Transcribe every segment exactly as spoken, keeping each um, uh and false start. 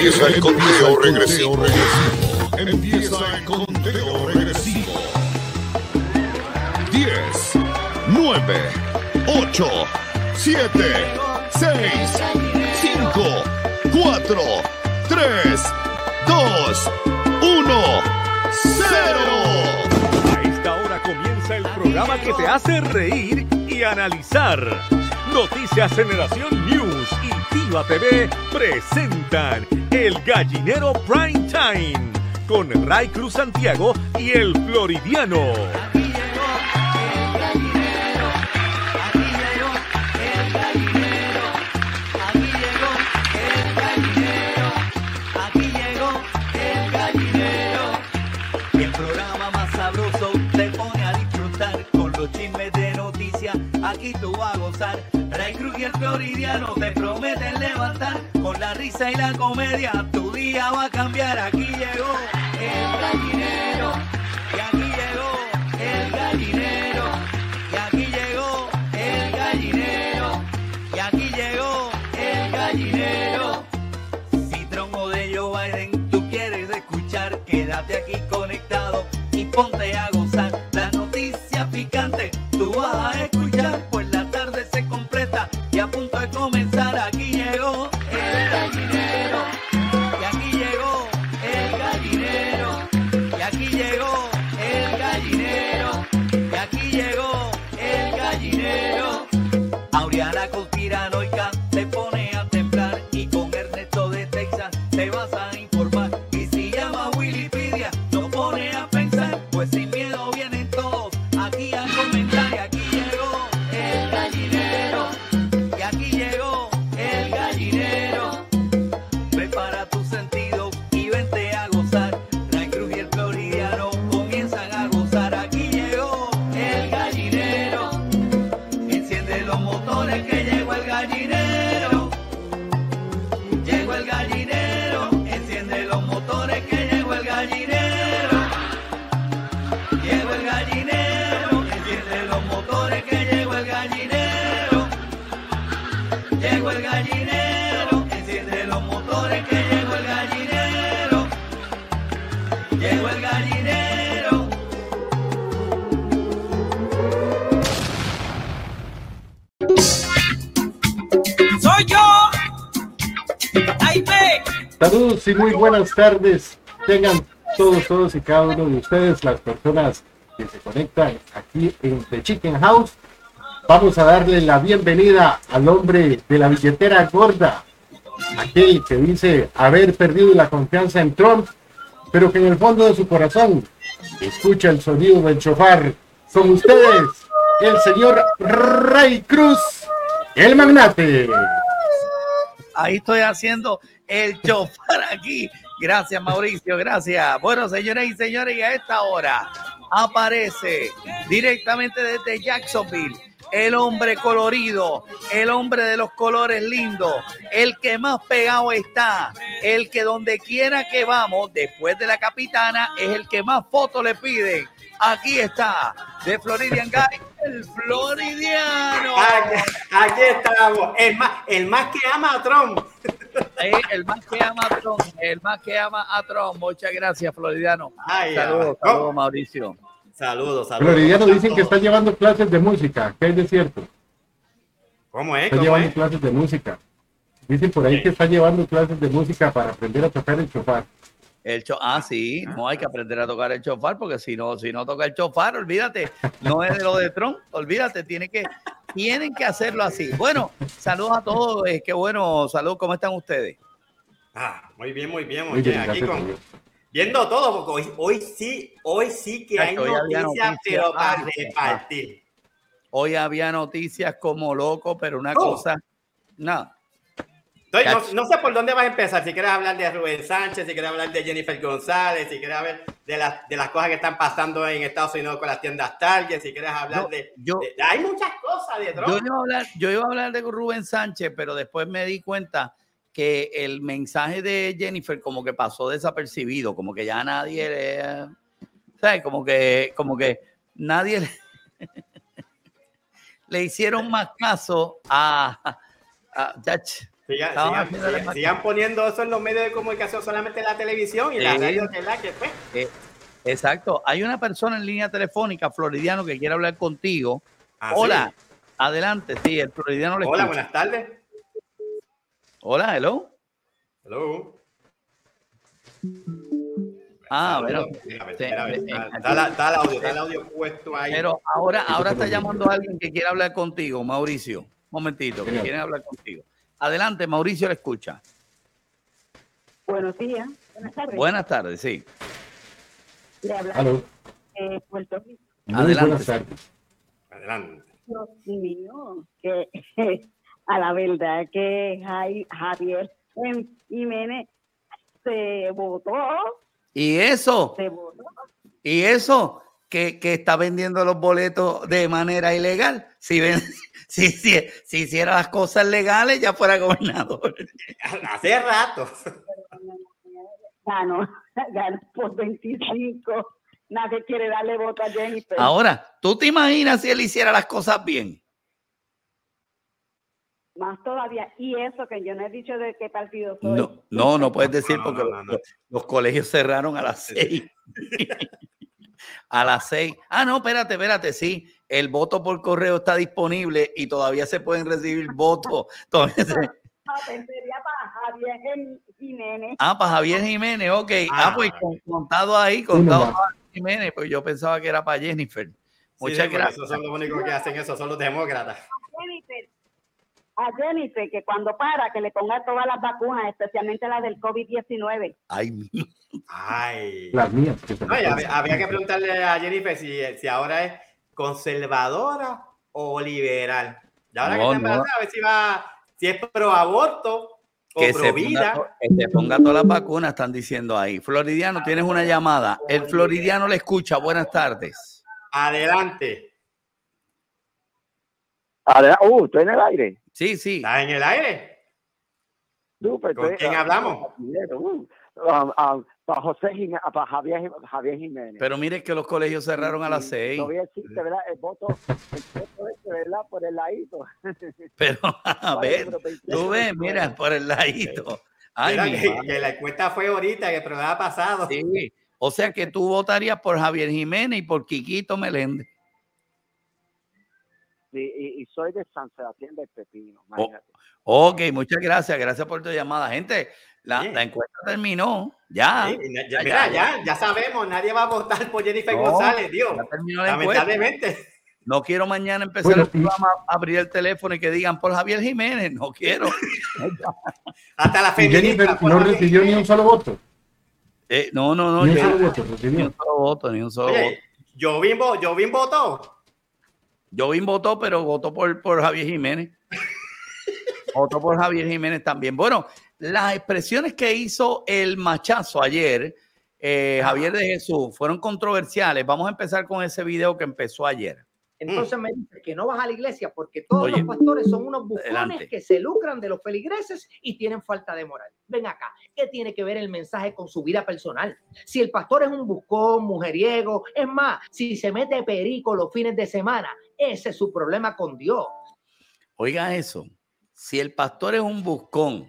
Empieza el conteo regresivo. Empieza el conteo regresivo. diez, nueve, ocho, siete, seis, cinco, cuatro, tres, dos, uno, cero. A esta hora comienza el programa que te hace reír y analizar. Noticias Generación News y Viva T V presentan El Gallinero Prime Time con Ray Cruz Santiago y El Floridiano. Aquí tú vas a gozar. Ray Cruz y El Floridiano te prometen levantar. Con la risa y la comedia tu día va a cambiar. Aquí llegó El Gallinero y aquí llegó El Gallinero y aquí llegó El Gallinero y aquí llegó El Gallinero. Si tronco de Joe Biden tú quieres escuchar, quédate aquí conectado y ponte a gozar. Las noticias picantes tú vas a escuchar, pues la tarde se completa y a punto de comenzar. Aquí llegó El Gallinero y aquí llegó El Gallinero y aquí llegó El Gallinero y aquí llegó El Gallinero. Auriana conspiranoica te pone a temblar y con Ernesto de Texas te vas a informar. Y si llama Wikipedia no pone a pensar, pues sin miedo vienen todos aquí a comentar. Y aquí llegó El Gallinero y aquí llegó El Gallinero. Prepara tus sentidos y vente a gozar. Ray Cruz y El Floridiano comienzan a gozar. Aquí llegó El Gallinero. Enciende los motores que llegó El Gallinero. Llegó El Gallinero. Enciende los motores que llegó El Gallinero. Llegó El Gallinero. Enciende los motores que llegó El Gallinero. Llegó El Gallinero. Enciende los motores que llegó El Gallinero. Llegó El Gallinero. ¡Soy yo! ¡Ahí ve! Saludos y muy buenas tardes. Tengan todos, todos y cada uno de ustedes, las personas que se conectan aquí en The Chicken House. Vamos a darle la bienvenida al hombre de la billetera gorda, aquel que dice haber perdido la confianza en Trump, pero que en el fondo de su corazón escucha el sonido del chofar. Son ustedes, el señor Ray Cruz, el magnate. Ahí estoy haciendo el chofar aquí. Gracias, Mauricio, gracias. Bueno, señoras y señores, y a esta hora aparece directamente desde Jacksonville el hombre colorido, el hombre de los colores lindos, el que más pegado está, el que donde quiera que vamos, después de la capitana, es el que más fotos le piden. Aquí está, de Floridian Guy, el Floridiano. Aquí, aquí estamos, el más, el más que ama a Trump. Eh, el más que ama a Trump, el más que ama a Trump. Muchas gracias, Floridiano. Ay, saludos, ay, saludos, Mauricio. Saludos, saludos. Floridiano dicen que está llevando clases de música. ¿Qué es de cierto? ¿Cómo es? Está ¿Cómo llevando es? clases de música. Dicen por ahí que está llevando clases de música para aprender a tocar el chofar. El cho ah, sí, no hay que aprender a tocar el chofar, porque si no, si no toca el chofar, olvídate, no es de lo de Trump, olvídate, tiene que, tienen que hacerlo así. Bueno, saludos a todos, eh, qué bueno, saludos, ¿cómo están ustedes? Ah, muy bien, muy bien, muy, Muy bien. bien, Aquí gracias, con, Dios. viendo todo, porque hoy, hoy sí, hoy sí que hay Hoy había noticias, noticias. pero para Ay, repartir. Hoy había noticias como loco, pero una Oh. cosa, no. Estoy, no, no sé por dónde vas a empezar, si quieres hablar de Rubén Sánchez, si quieres hablar de Jennifer González, si quieres hablar de, las de las cosas que están pasando en Estados Unidos con las tiendas Target, si quieres hablar Yo- de, yo- de- Hay muchas cosas de Trump. Yo iba, a hablar, yo iba a hablar de Rubén Sánchez, pero después me di cuenta que el mensaje de Jennifer como que pasó desapercibido, como que ya nadie le... ¿Sabes? Como que, como que nadie le, le hicieron más caso a... a, a Sigan, sigan, sigan, sigan poniendo eso en los medios de comunicación, solamente en la televisión y sí. La radio, ¿verdad? Que fue. Eh, exacto. Hay una persona en línea telefónica, Floridiano, que quiere hablar contigo. Ah, Hola, sí. Adelante, sí, el Floridiano le Hola, escucha. Buenas tardes. Hola, hello. Hello. Ah, bueno. Está el audio, está el audio puesto ahí. Pero ahora, ahora está llamando a alguien que quiere hablar contigo, Mauricio. Un momentito, que quiere hablar contigo. Adelante, Mauricio, le escucha. Buenos días. Buenas tardes. Buenas tardes, sí. Le hablamos de Puerto Rico. Adelante. Buenas tardes. Adelante. Dios mío, que a la verdad que Javier Jiménez se votó. ¿Y eso? Se votó. ¿Y eso? Que, que está vendiendo los boletos de manera ilegal. Si, ven, si, si, si hiciera las cosas legales, ya fuera gobernador. Hace rato. Ganó, ganó por veinticinco. Nadie quiere darle voto a Jennifer. Ahora, ¿tú te imaginas si él hiciera las cosas bien? Más todavía. Y eso que yo no he dicho de qué partido soy. No, no, no puedes decir no, porque no, no, no. Los, los colegios cerraron a las seis. A las seis. Ah, no, espérate, espérate, sí. El voto por correo está disponible y todavía se pueden recibir votos. Todavía se... Ah, sería para Javier Jiménez. Ah, para Javier Jiménez, ok. Ah, ah pues con, contado ahí, contado para Jiménez, pues yo pensaba que era para Jennifer. Muchas sí, gracias. Esos son los únicos que hacen eso, son los demócratas. Jennifer, a Jennifer, que cuando para, que le ponga todas las vacunas, especialmente las del COVID diecinueve. Ay, Ay. Las mías. Ay, había, había que preguntarle a Jennifer si, si ahora es conservadora o liberal. Y ahora no, que está embarazada, no. A ver si va, si es pro aborto o que pro vida. Ponga, que se ponga todas las vacunas, están diciendo ahí. Floridiano, tienes una llamada. El Floridiano le escucha. Buenas tardes. Adelante. Adel- uh, ¿estoy en el aire? Sí, sí. ¿Estás en el aire? Super, ¿Con quién hablamos? Uh, um, um, para José Jiménez, para Javier, Javier Jiménez. Pero mire que los colegios cerraron sí, a las seis. No voy a decirte, ¿verdad? El voto, el voto este, ¿verdad? Por el ladito. Pero, a ver, tú ves, mira, por el ladito. Ay, mira, que, que la encuesta fue ahorita, que el programa pasado. Sí, o sea que tú votarías por Javier Jiménez y por Quiquito Meléndez. Sí, y, y soy de San Sebastián del Pepino. Imagínate. Oh, ok, muchas gracias, gracias por tu llamada. Gente, la, sí. la encuesta terminó, ya. Sí, ya, mira, ya, ya, ya sabemos, nadie va a votar por Jennifer no, González, Dios. Ya terminó la lamentablemente. Encuesta. No quiero mañana empezar bueno, el programa, abrir el teléfono y que digan por Javier Jiménez, no quiero. Hasta la feminista. Jennifer no recibió ni un solo voto. Eh, no, no, no. Ni un yo, solo voto, ni un solo voto, ni un solo Oye, voto. Jovín, Jovín votó. Jovín votó, pero votó por, por Javier Jiménez. Votó por Javier Jiménez también. Bueno, las expresiones que hizo el machazo ayer, eh, Javier de Jesús, fueron controversiales. Vamos a empezar con ese video que empezó ayer. Entonces me dice que no vas a la iglesia porque todos Oye, los pastores son unos bufones adelante. Que se lucran de los feligreses y tienen falta de moral. Ven acá, ¿qué tiene que ver el mensaje con su vida personal? Si el pastor es un buscón, mujeriego, es más, si se mete perico los fines de semana, ese es su problema con Dios. Oiga eso, si el pastor es un buscón,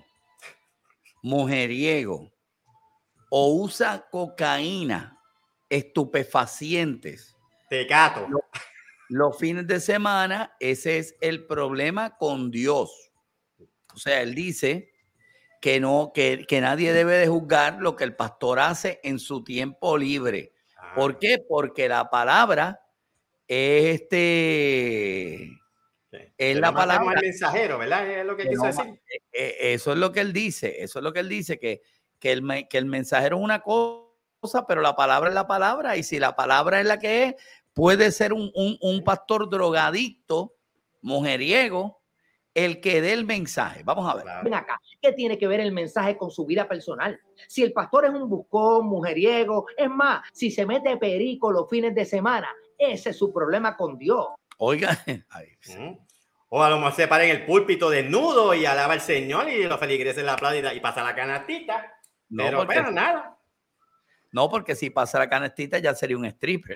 mujeriego o usa cocaína, estupefacientes, tecato, lo, los fines de semana, ese es el problema con Dios. O sea, él dice que no, que, que nadie debe de juzgar lo que el pastor hace en su tiempo libre. Ah. ¿Por qué? Porque la palabra es este sí. es que la no palabra el mensajero, ¿verdad? Es lo que, que quiso no, decir. Eso es lo que él dice. Eso es lo que él dice, que, que, el, que el mensajero es una cosa, pero la palabra es la palabra. Y si la palabra es la que es, puede ser un, un, un pastor drogadicto, mujeriego, el que dé el mensaje. Vamos a ver. Ven acá, ¿qué tiene que ver el mensaje con su vida personal? Si el pastor es un buscón, mujeriego, es más, si se mete perico los fines de semana, ese es su problema con Dios. Oiga, ay, sí. O a lo mejor se para en el púlpito desnudo y alaba al Señor y los feligreses la aplauden y pasa la canastita. No, pero, porque, pero nada. No, porque si pasa la canastita ya sería un stripper. O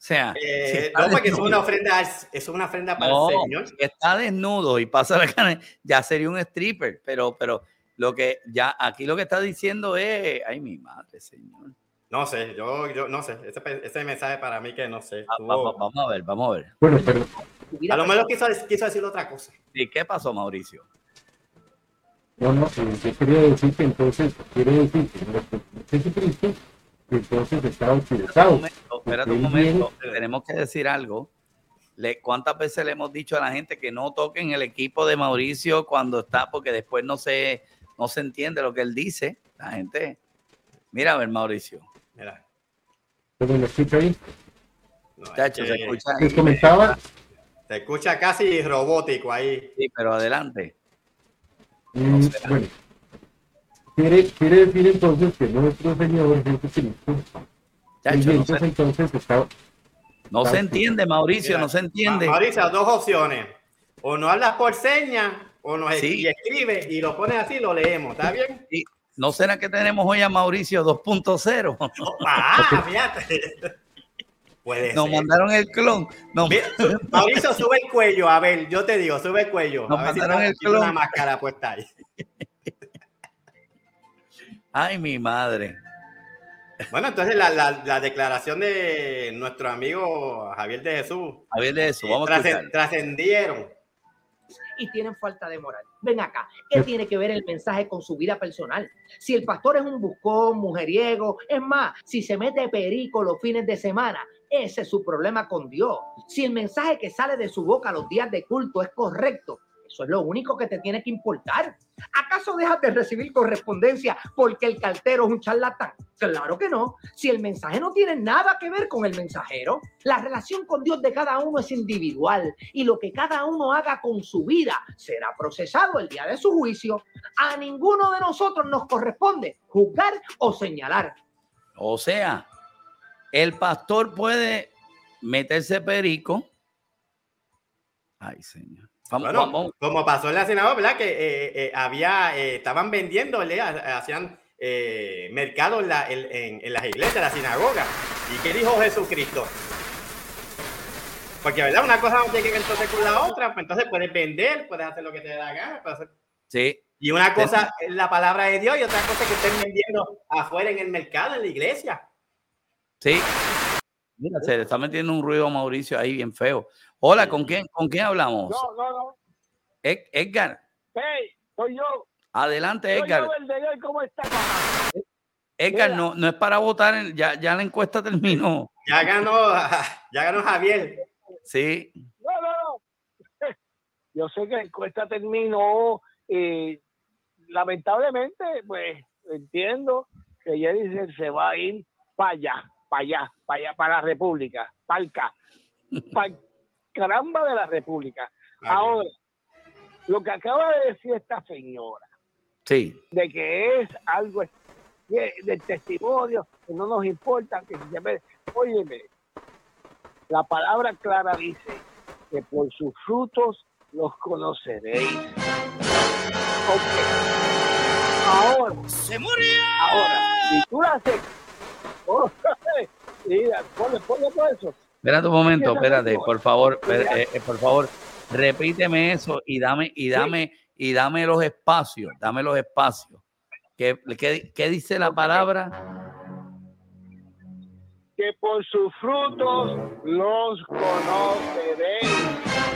sea, eh, si no, porque desnudo, es una ofrenda, es una ofrenda para no, el Señor. si está desnudo y pasa la carne, ya sería un stripper, pero, pero lo que ya aquí lo que está diciendo es, ay, mi madre, Señor. No sé, yo, yo no sé, ese, ese mensaje para mí que no sé. Ah, Tuvo... vamos, vamos a ver, vamos a ver. Bueno, pero A lo mejor quiso, quiso decir otra cosa. ¿Y qué pasó, Mauricio? no, no, eh, yo quería decir que entonces, quiere decir que nuestro Jesucristo, que entonces está utilizado. Un momento, espérate un momento, tenemos que decir algo. Le, ¿Cuántas veces le hemos dicho a la gente que no toquen el equipo de Mauricio cuando está, porque después no se, no se entiende lo que él dice? La gente, mira a ver, Mauricio. Mira. ¿Cómo lo escucha ahí? No, Chacho, es se que escucha. Les comentaba. se escucha casi robótico ahí. Sí, pero adelante. Mm, bueno, quiere, quiere decir entonces que nuestro Señor Jesucristo, Chacho, no, se, entonces está, no está se entiende, Mauricio, Mira, no se entiende. Mauricio, dos opciones. O no hablas por señas, o nos Sí. escribe y lo pones así y lo leemos. ¿Está bien? Sí. ¿No será que tenemos hoy a Mauricio dos punto cero? Ah, fíjate. Puede Nos ser. mandaron el clon. Nos, Mira, su- Mauricio, sube el cuello. A ver, yo te digo, sube el cuello. Nos A ver si mandaron está- el tiene una clon. máscara puesta ahí. Ay, mi madre. Bueno, entonces la, la, la declaración de nuestro amigo Javier de Jesús A ver de eso, vamos a trascen- escuchar. trascendieron. Y tienen falta de moral. Ven acá, ¿qué tiene que ver el mensaje con su vida personal? Si el pastor es un buscón, mujeriego, es más, si se mete perico los fines de semana, ese es su problema con Dios. Si el mensaje que sale de su boca los días de culto es correcto, eso es lo único que te tiene que importar. ¿Acaso dejas de recibir correspondencia porque el cartero es un charlatán? Claro que no. Si el mensaje no tiene nada que ver con el mensajero, la relación con Dios de cada uno es individual y lo que cada uno haga con su vida será procesado el día de su juicio. A ninguno de nosotros nos corresponde juzgar o señalar. O sea, el pastor puede meterse perico. Ay, Señor. Vamos, Bueno, vamos. como pasó en la sinagoga, ¿verdad? Que eh, eh, había, eh, estaban vendiéndole, ha- hacían eh, mercado en, la, en, en- en las iglesias, en la sinagoga. ¿Y qué dijo Jesucristo? Porque, ¿verdad? Una cosa no tiene que ver entonces con la otra, pues entonces puedes vender, puedes hacer lo que te dé la gana. puedes hacer- Sí. Y una cosa es la palabra de Dios y otra cosa es que estén vendiendo afuera en el mercado, en la iglesia. Sí. Mira, se le está metiendo un ruido a Mauricio ahí bien feo. Hola, ¿con quién, con quién hablamos? No, no, no. Ed- Edgar, Hey, soy yo. adelante, Soy Edgar. yo, Verdeguer, ¿cómo está, mamá? Edgar, Mira. no, no es para votar, en- ya, ya la encuesta terminó. Ya ganó, ya ganó Javier. Sí. No, no, no. Yo sé que la encuesta terminó. Eh, lamentablemente, pues entiendo que Jennifer se va a ir para allá, para allá, para allá, para la República, para el ca, para caramba de la República. Ahora, lo que acaba de decir esta señora, Sí. de que es algo de- del testimonio, que no nos importa, que si se ve, óyeme, la palabra clara dice que por sus frutos los conoceréis. Ok. Ahora, ¡Se murió! ahora, si tú la haces, oh, mira, ponle, ponle todo eso. Espérate un momento, espérate, por favor, eh, eh, por favor, repíteme eso y dame, y dame, y dame los espacios, dame los espacios. ¿Qué, qué, qué dice la palabra? Que por sus frutos los conoceréis.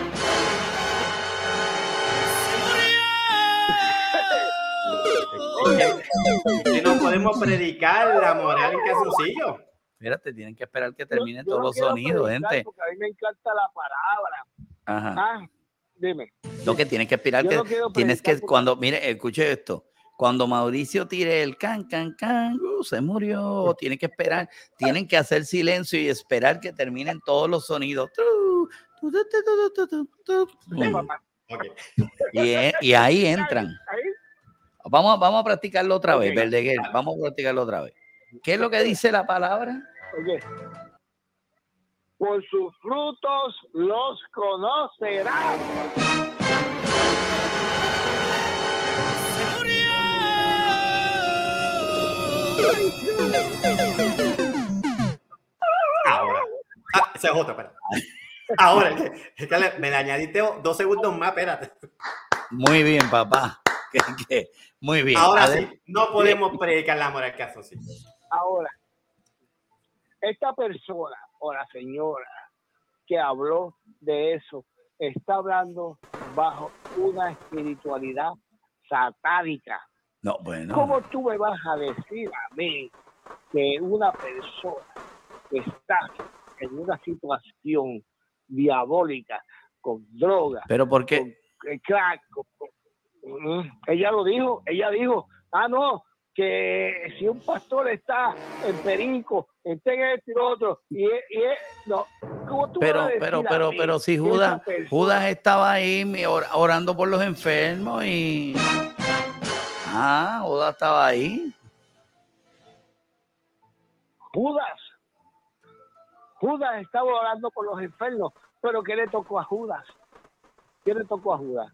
Y no podemos predicar la moral en calzoncillo. Espérate, tienen que esperar que terminen Yo- yo todos no los quiero sonidos, predicar gente. Porque a mí me encanta la palabra. Ajá. Ah, dime. Lo que tienes que esperar Yo que no quiero tienes predicar que porque- cuando mire, escuche esto. Cuando Mauricio tire el can can can, uh, se murió. Tienen que esperar, tienen que hacer silencio y esperar que terminen todos los sonidos. Tu, tu, tu, tu, tu, tu, tu, tu. Mm. Okay. Y, eh, y ahí entran. Ahí, Vamos, a- vamos a practicarlo otra Ok. vez, Verdeguer. Vamos a practicarlo otra vez. ¿Qué es lo que dice la palabra? oye. Por sus frutos los conocerás. Ahora. Ah, ese es otro, espera. Ahora, es que le, me le añadiste dos segundos más, espérate. Muy bien, papá. Que, que, muy bien. Ahora Adel- sí, no podemos predicar la moral caso, sí. Ahora, esta persona o la señora que habló de eso está hablando bajo una espiritualidad satánica. No, bueno. ¿Cómo tú me vas a decir a mí que una persona que está en una situación diabólica, con droga, Pero ¿por qué? con eh, crack, con- con- mm, ella lo dijo, ella dijo, ah, no, que si un pastor está en perico, está en esto y lo otro, y, es- y es- no, ¿cómo tú me Pero, vas a decir pero, a pero, mí pero si que Judas, esa persona- Judas estaba ahí mi- or- orando por los enfermos y... Ah, Judas estaba ahí. Judas, Judas estaba orando por los enfermos, pero ¿qué le tocó a Judas? ¿Qué le tocó a Judas?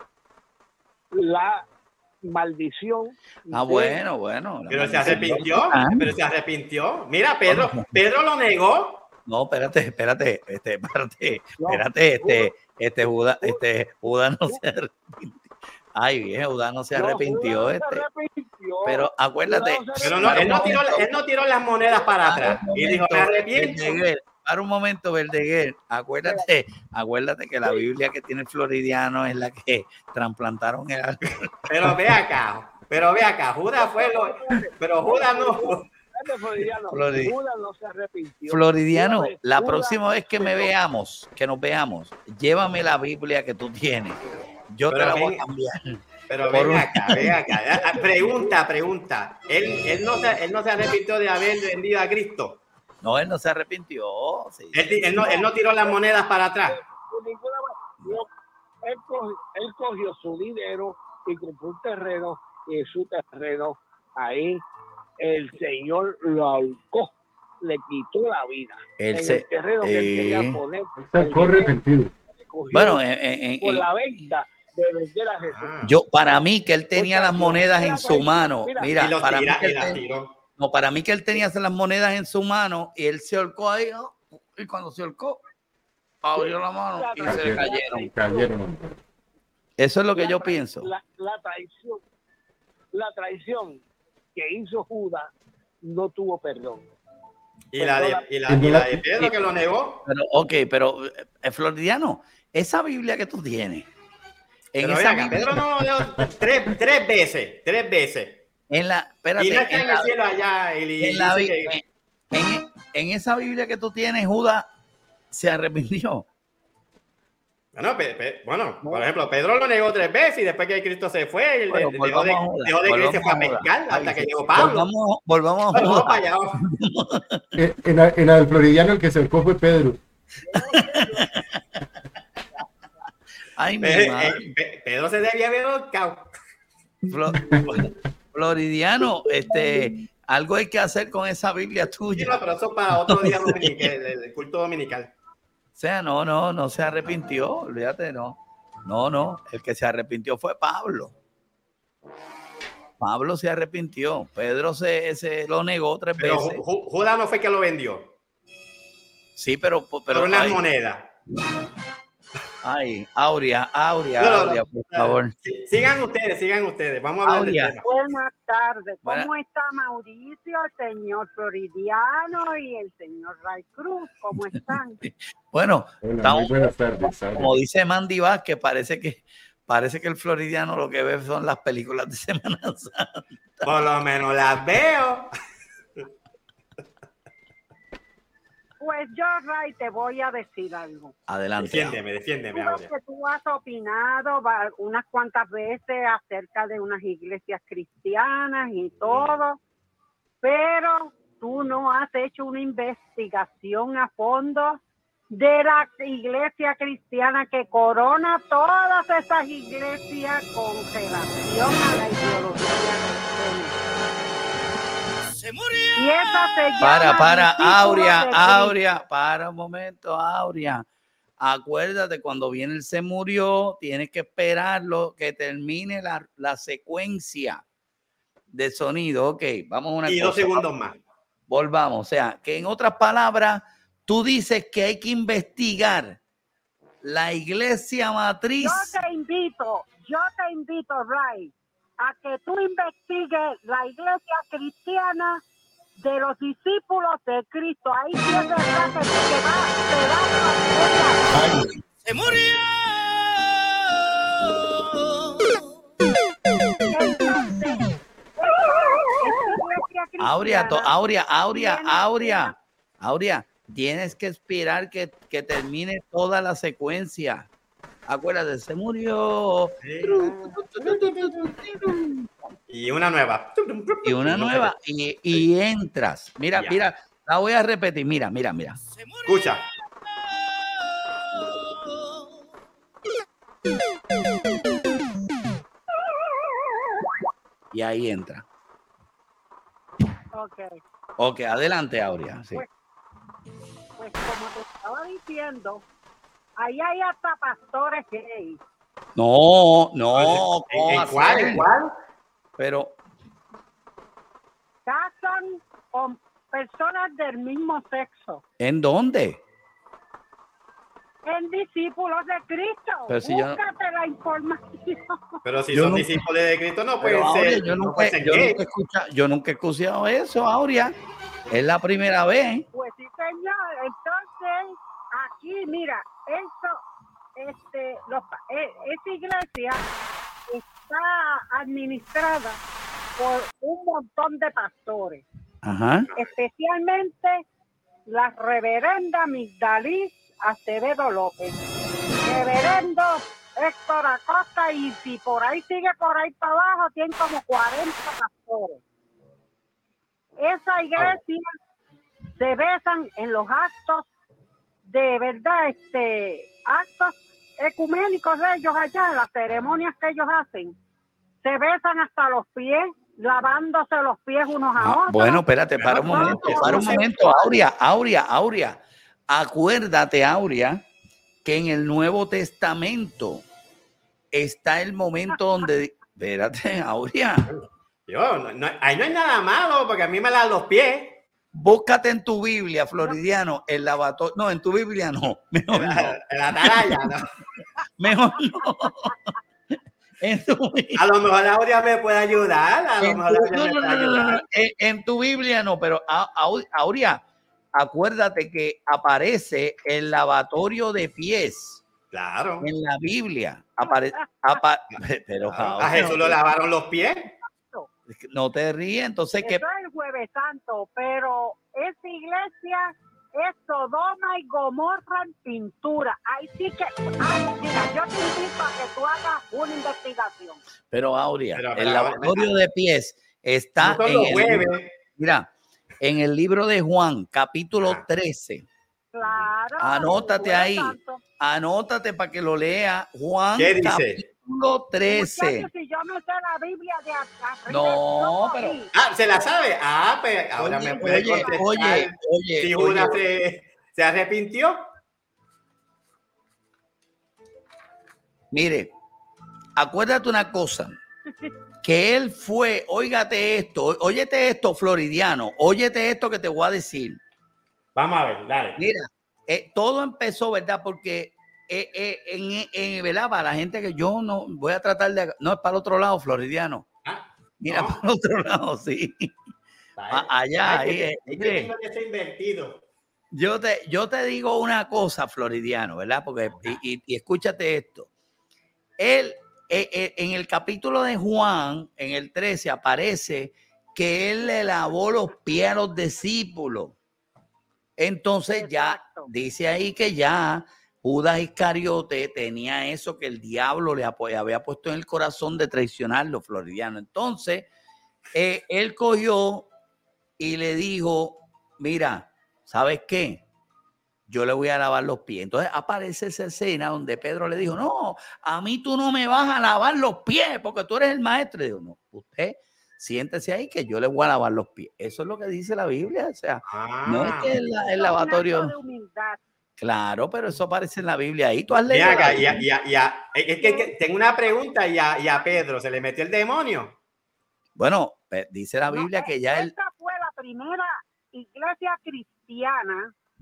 La maldición. Ah, de- bueno, bueno. la Pero se maldición. arrepintió, Ah. pero se arrepintió. Mira, Pedro, Pedro lo negó. No, espérate, espérate, este, espérate, No, espérate, este, este Judas, este Judas no se arrepintió. Ay, viejo, Judas no se No, arrepintió, Judas no este. se arrepintió. Pero acuérdate, Judas no se Pero no, él no tiró, él no tiró las monedas para atrás. Para un Y dijo, me momento, arrepiento. Verdeguer, para un momento, Verdeguer, acuérdate, acuérdate que la Biblia que tiene el Floridiano es la que trasplantaron el árbol. Pero ve acá, pero ve acá, Judas fue lo, pero Judas no. Este Floridiano, Flori- Judas no se arrepintió. Floridiano, Judas- la Judas próxima vez que me se- veamos, que nos veamos, llévame la Biblia que tú tienes. Yo te Pero la voy ven- a cambiar. Pero Por ven un- acá, ven acá. Ah, Pregunta, pregunta. Él, él, no se, él no se arrepintió de haber vendido a Cristo. No, él no se arrepintió. Sí. Él, él no, él no tiró las monedas para atrás. de ninguna manera. No, él, cogió, él cogió su dinero y compró un terreno, y en su terreno, ahí el Señor lo ahorcó, le quitó la vida. Él en se- el terreno que él eh, quería poner. Está el corre dinero arrepentido. que cogió Bueno, en- en- en- por en- la venta de vender a Jesús. Ah. yo, para mí que él tenía las monedas en su mano. Mira, Mira, y los para mí tira, que y él las ten- tiró. no, para mí que él tenía las monedas en su mano y él se ahorcó ahí, ¿no? Y cuando se ahorcó, abrió la mano y se le cayeron. Cayeron. Eso es lo que La yo tra- pienso. La, la traición, la traición que hizo Judas no tuvo perdón. Y la de, y la, y la de Pedro que lo negó. Pero, ok, pero eh, Floridiano, esa Biblia que tú tienes, en Pero esa ven acá, Biblia- Pedro no lo negó tres, tres veces, tres veces. en la, espérate, Y no está en en el la- cielo allá. Y, y en, la dice Bi- que- en- en esa Biblia que tú tienes, Judas se arrepintió. Bueno, pe- pe- bueno, por ejemplo, Pedro lo negó tres veces y después que Cristo se fue, él Bueno, de- volvamos dejó, a de, Judas, dejó de que volvamos se fue a a Judas. pescar Ahí hasta que sí. llegó Pablo. Volvamos, volvamos a Bueno, vamos Judas. para allá. Eh, En la, en la del Floridiano el que se acercó fue Pedro. Ay, mi Pe- madre. eh, Pe- Pedro se debía haber ahorcado. Flo- Floridiano, este, algo hay que hacer con esa Biblia Sí, tuya. no, pero eso para otro día dominical, el, el culto dominical. O sea, no, no, no se arrepintió, olvídate, no. No, no, el que se arrepintió fue Pablo. Pablo se arrepintió, Pedro se, se lo negó tres Pero veces. Ju- Ju- Judas no fue que lo vendió, Sí, pero, pero pero unas ay, monedas. ay, Aurea, Aurea, No, no, no. Aurea, por favor. Sí, sigan ustedes, sigan ustedes. Vamos a hablar Aurea. del tema. Buenas tardes. ¿Cómo Buena- está Mauricio, el señor Floridiano y el señor Ray Cruz? ¿Cómo están? Bueno, Hola, muy estamos, buenas tardes. Sara. como dice Mandy Vázquez, parece que parece que el floridiano lo que ve son las películas de Semana Santa. Por lo menos las veo. Pues yo, Ray, te voy a decir algo. Adelante. Defiéndeme, defiéndeme Tú ves ahora. que tú has opinado va- unas cuantas veces acerca de unas iglesias cristianas y todo, pero tú no has hecho una investigación a fondo de la iglesia cristiana que corona todas esas iglesias con relación a la ideología cristiana. Y esa se llama Para, para, discípulos Aurea, de Cristo. Aurea, para un momento, Aurea. Acuérdate, cuando viene el se murió, tienes que esperarlo que termine la, la secuencia de sonido. Ok, vamos a una Y cosa. dos segundos más. Volvamos. O sea, que en otras palabras, tú dices que hay que investigar la iglesia matriz. Yo te invito, yo te invito, Ray, a que tú investigues la iglesia cristiana de los discípulos de Cristo. Ahí sí es verdad que te va, te va a ¡Se murió! Entonces, Aurea, to, Aurea, Aurea, Aurea, Aurea, tienes que esperar que, que termine toda la secuencia. Acuérdate, se murió. Y una nueva. Y una nueva. Y, y entras. Mira, ya. mira, la voy a repetir. Mira, mira, mira. Escucha. Y ahí entra. Ok. Ok, adelante, Aurea. Sí. Pues, pues como te estaba diciendo, ahí hay hasta pastores gays. No, no. ¿En cuál? ¿En cuál? Pero casan con personas del mismo sexo. ¿En dónde? En discípulos de Cristo. Pero si Búscate yo no... la información. Pero si yo son no... discípulos de Cristo no pueden Pero, ser. Aurea, yo, nunca, no pueden ser yo, nunca escucha, yo nunca he escuchado eso, Aurea. Es la primera vez. Pues sí, señor. Entonces, aquí, mira, eso, este, los, eh, esta iglesia está administrada por un montón de pastores. Ajá. Especialmente la reverenda Migdalis Acevedo López, reverendo Héctor Acosta, y si por ahí sigue por ahí para abajo, tienen como cuarenta pastores. Esa iglesia oh. se besan en los actos de verdad, este actos ecuménicos de ellos allá, en las ceremonias que ellos hacen, se besan hasta los pies, lavándose los pies unos a ah, otros. Bueno, espérate, para un momento, para un momento, Aurea, Aurea, Aurea. Acuérdate, Aurea, que en el Nuevo Testamento está el momento donde... Espérate, Aurea. Yo, no, no, ahí no hay nada malo, porque a mí me lavan los pies. Búscate en tu Biblia, Floridiano, el lavatorio... No, en tu Biblia no. Mejor en no. La, en la atalaya, ¿no? Mejor no. En tu... A lo mejor Aurea me puede ayudar. A lo en, mejor tu... no, no, no, no, no, no. En, en tu Biblia no, pero Aurea... Acuérdate que aparece el lavatorio de pies. Claro. En la Biblia. Apare, apa, pero claro. A Jesús lo lavaron los pies. No te ríes, entonces Eso que. es el Jueves Santo, pero esa iglesia es Sodoma y Gomorra en pintura. Ahí sí que. Ay, mira, yo te invito a que tú hagas una investigación. Pero, Aurea, pero, el pero, lavatorio pero, de pies está no en los el jueves. Mira. En el libro de Juan, capítulo trece. Claro. Anótate ahí. Santo. Anótate para que lo lea. Juan, ¿qué dice? Capítulo trece. Muchachos, si yo me sé la Biblia de acá. No, pero. Ah, ¿se la sabe? Ah, pues ahora oye, me puede oye, contestar. Oye, oye. Si Judas oye. Se, se arrepintió. Mire, acuérdate una cosa. Que él fue, óigate esto, óyete esto, Floridiano, óyete esto que te voy a decir. Vamos a ver, dale. Mira, eh, todo empezó, ¿verdad? Porque, eh, eh, en, en, ¿verdad? Para la gente que yo no voy a tratar de, no es para el otro lado, Floridiano. Ah, Mira, no. para el otro lado, sí. A, allá, Ay, ahí, es que, eh, tengo que ser invertido. Yo te, yo te digo una cosa, Floridiano, ¿verdad? Porque, y, y, y escúchate esto. Él, en el capítulo de Juan, en el trece, aparece que él le lavó los pies a los discípulos. Entonces Exacto. ya dice ahí que ya Judas Iscariote tenía eso que el diablo le había puesto en el corazón de traicionarlo, Floridiano. Entonces, eh, él cogió y le dijo, mira, ¿sabes qué? Yo le voy a lavar los pies. Entonces aparece esa escena donde Pedro le dijo, no, a mí tú no me vas a lavar los pies porque tú eres el maestro. Y digo, no, usted siéntese ahí que yo le voy a lavar los pies. Eso es lo que dice la Biblia. O sea, ah, no es que el, el lavatorio... Claro, pero eso aparece en la Biblia. Ahí tú has leído. Acá, y a, y a, y a, es que, que tengo una pregunta y a, y a Pedro, ¿se le metió el demonio? Bueno, dice la Biblia no, que ya esta él... fue la primera iglesia cristiana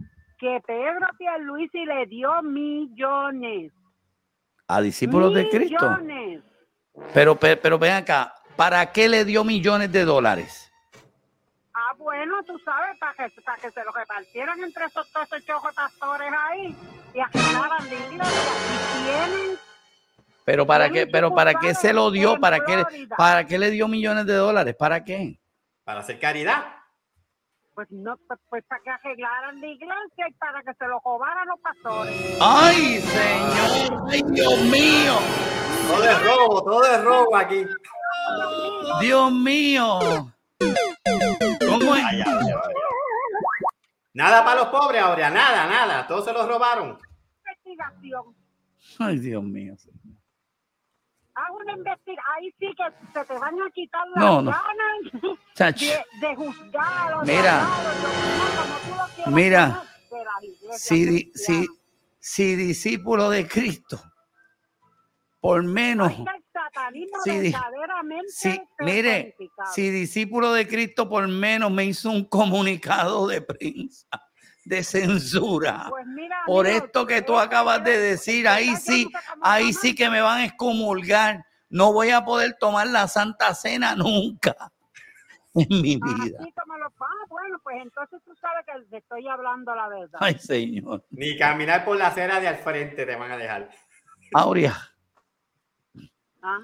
que Pedro Pierluisi le dio millones. A discípulos millones. de Cristo. Pero, pero, pero ven acá, ¿para qué le dio millones de dólares? Ah, bueno, tú sabes, para que, para que se lo repartieran entre esos, todos esos chojos pastores ahí y arreglaran de iglesia. Y tienen... Pero para qué, pero para qué se lo dio, para qué, para qué le dio millones de dólares, ¿para qué? Para hacer caridad. Pues no, pues, pues para que arreglaran la iglesia y para que se lo robaran los pastores. ¡Ay, señor! ¡Ay, Dios mío! Todo es robo, todo es robo aquí. ¡Dios mío! ¿Cómo es? Ay, ay, ay, ay. Nada para los pobres ahora, nada, nada. Todos se los robaron. Investigación. Ay, Dios mío. Haz una investigación. Ahí sí que se te van a quitar las no, no. ganas de, de juzgar. Mira, de mira, si, si, si discípulo de Cristo, por menos, si, si, mire, si discípulo de Cristo por menos me hizo un comunicado de prensa, de censura, pues mira, por mira, esto que tú acabas de decir, ahí sí, ahí sí que me van a excomulgar, no voy a poder tomar la Santa Cena nunca en mi vida. Así como lo, ah, bueno, pues entonces tú sabes que te estoy hablando la verdad. Ay, señor. Ni caminar por la acera de al frente te van a dejar. Aurea. ¿Ah?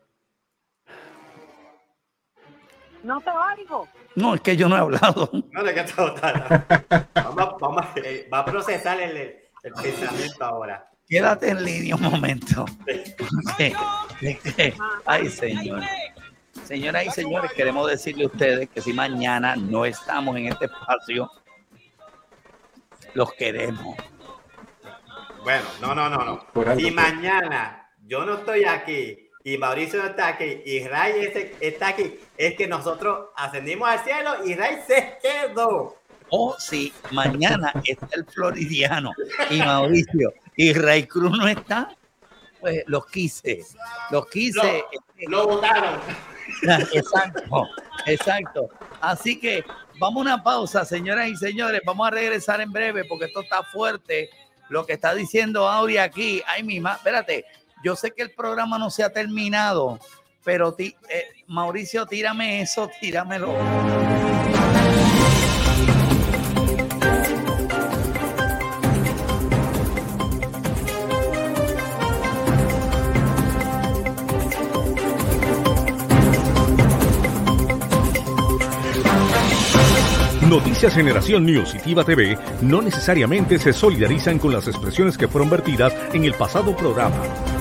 No te oigo. No, es que yo no he hablado. No, de que todo está. Vamos, vamos, eh, va a procesar el, el pensamiento ahora. Quédate en línea un momento. Sí. Ay, señor. Señoras y señores, queremos decirle a ustedes que si mañana no estamos en este espacio, los queremos. Bueno, no, no, no, no. Si mañana yo no estoy aquí y Mauricio no está aquí y Ray está aquí, es que nosotros ascendimos al cielo y Ray se quedó. O si mañana está el Floridiano y Mauricio y Ray Cruz no está, pues los quise, los quise. Lo, lo votaron. Exacto, exacto. Así que vamos a una pausa, señoras y señores. Vamos a regresar en breve porque esto está fuerte. Lo que está diciendo Aurea aquí. Ay, mi ma, espérate. Yo sé que el programa no se ha terminado, pero ti, eh, Mauricio, tírame eso, tíramelo. Noticias Generación News y Tiva T V no necesariamente se solidarizan con las expresiones que fueron vertidas en el pasado programa.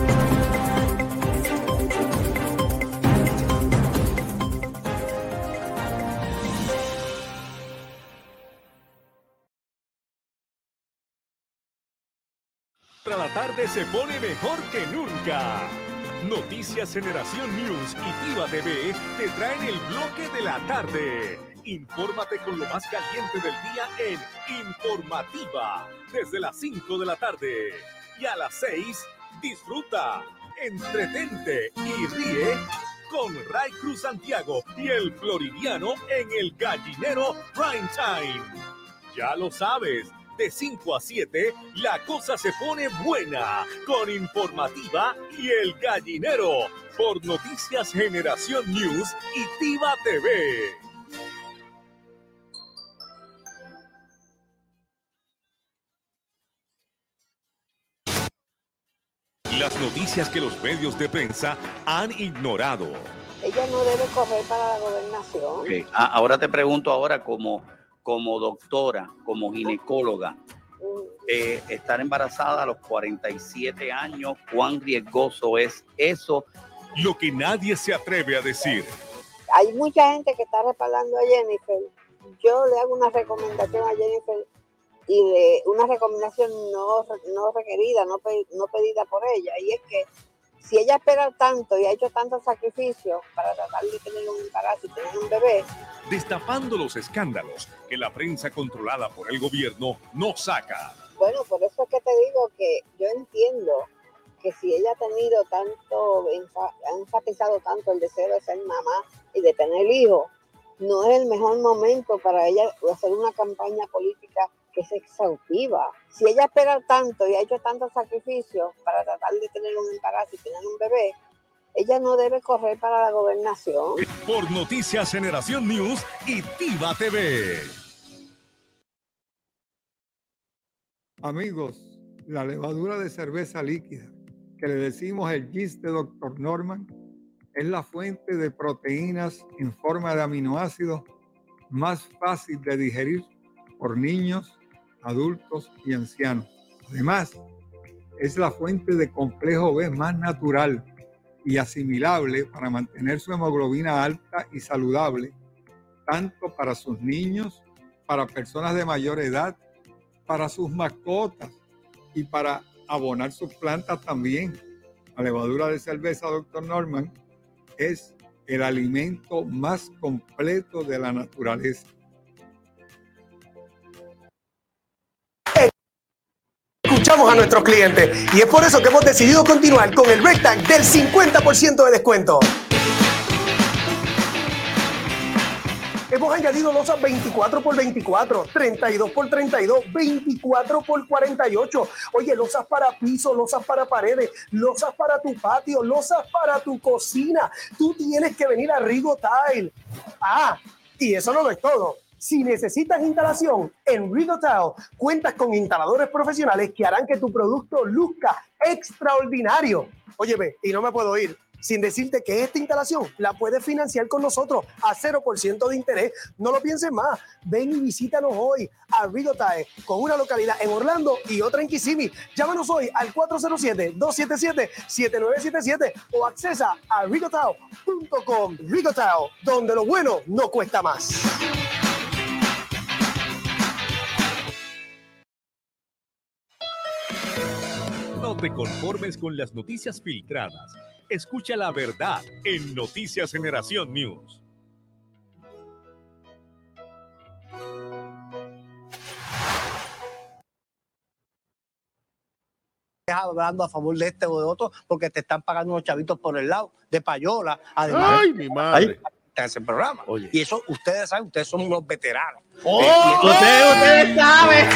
La tarde se pone mejor que nunca. Noticias Generación News y Tiva T V te traen el bloque de la tarde. Infórmate con lo más caliente del día en Informativa, desde las cinco de la tarde. Y a las seis, disfruta, entretente y ríe con Ray Cruz Santiago y el Floridiano en el Gallinero Prime Time. Ya lo sabes, de cinco a siete, la cosa se pone buena con Informativa y el Gallinero por Noticias Generación News y Tiva T V. Las noticias que los medios de prensa han ignorado. Ella no debe correr para la gobernación. Okay. Ah, ahora te pregunto ahora como, como doctora, como ginecóloga, mm. eh, estar embarazada a los cuarenta y siete años, ¿cuán riesgoso es eso? Lo que nadie se atreve a decir. Hay mucha gente que está respaldando a Jennifer. Yo le hago una recomendación a Jennifer y de una recomendación no, no requerida, no, pe, no pedida por ella, y es que si ella espera tanto y ha hecho tantos sacrificios para tratar de tener un embarazo y tener un bebé. Destapando los escándalos que la prensa controlada por el gobierno no saca. Bueno, por eso es que te digo que yo entiendo que si ella ha tenido tanto, ha enfatizado tanto el deseo de ser mamá y de tener hijos, no es el mejor momento para ella hacer una campaña política que es exhaustiva. Si ella espera tanto y ha hecho tantos sacrificios para tratar de tener un embarazo y tener un bebé, ella no debe correr para la gobernación. Por Noticias Generación News y Tiva T V. Amigos, la levadura de cerveza líquida, que le decimos el yeast de doctor Norman, es la fuente de proteínas en forma de aminoácidos más fácil de digerir por niños, adultos y ancianos. Además, es la fuente de complejo B más natural y asimilable para mantener su hemoglobina alta y saludable, tanto para sus niños, para personas de mayor edad, para sus mascotas y para abonar sus plantas también. La levadura de cerveza doctor Norman es el alimento más completo de la naturaleza. Escuchamos a nuestros clientes y es por eso que hemos decidido continuar con el Break Time del cincuenta por ciento de descuento. Hemos añadido losas veinticuatro por veinticuatro, treinta y dos por treinta y dos, veinticuatro por cuarenta y ocho. Oye, losas para piso, losas para paredes, losas para tu patio, losas para tu cocina. Tú tienes que venir a Rigo Tile. Ah, y eso no lo es todo. Si necesitas instalación, en Rigo Tile cuentas con instaladores profesionales que harán que tu producto luzca extraordinario. Óyeme, y no me puedo ir sin decirte que esta instalación la puedes financiar con nosotros a cero por ciento de interés. No lo pienses más. Ven y visítanos hoy a Rigo Tile, con una localidad en Orlando y otra en Kissimmee. Llámanos hoy al cuatro cero siete, dos siete siete, siete nueve siete siete o accesa a rigo tile punto com. Rigo Tile, donde lo bueno no cuesta más. No te conformes con las noticias filtradas. Escucha la verdad en Noticias Generación News. Hablando a favor de este o de otro porque te están pagando unos chavitos por el lado de payola. Además, ¡ay, mi madre! Ese programa. Oye. Y eso ustedes saben, ustedes son unos veteranos. ¡Oh! Ustedes, ustedes saben.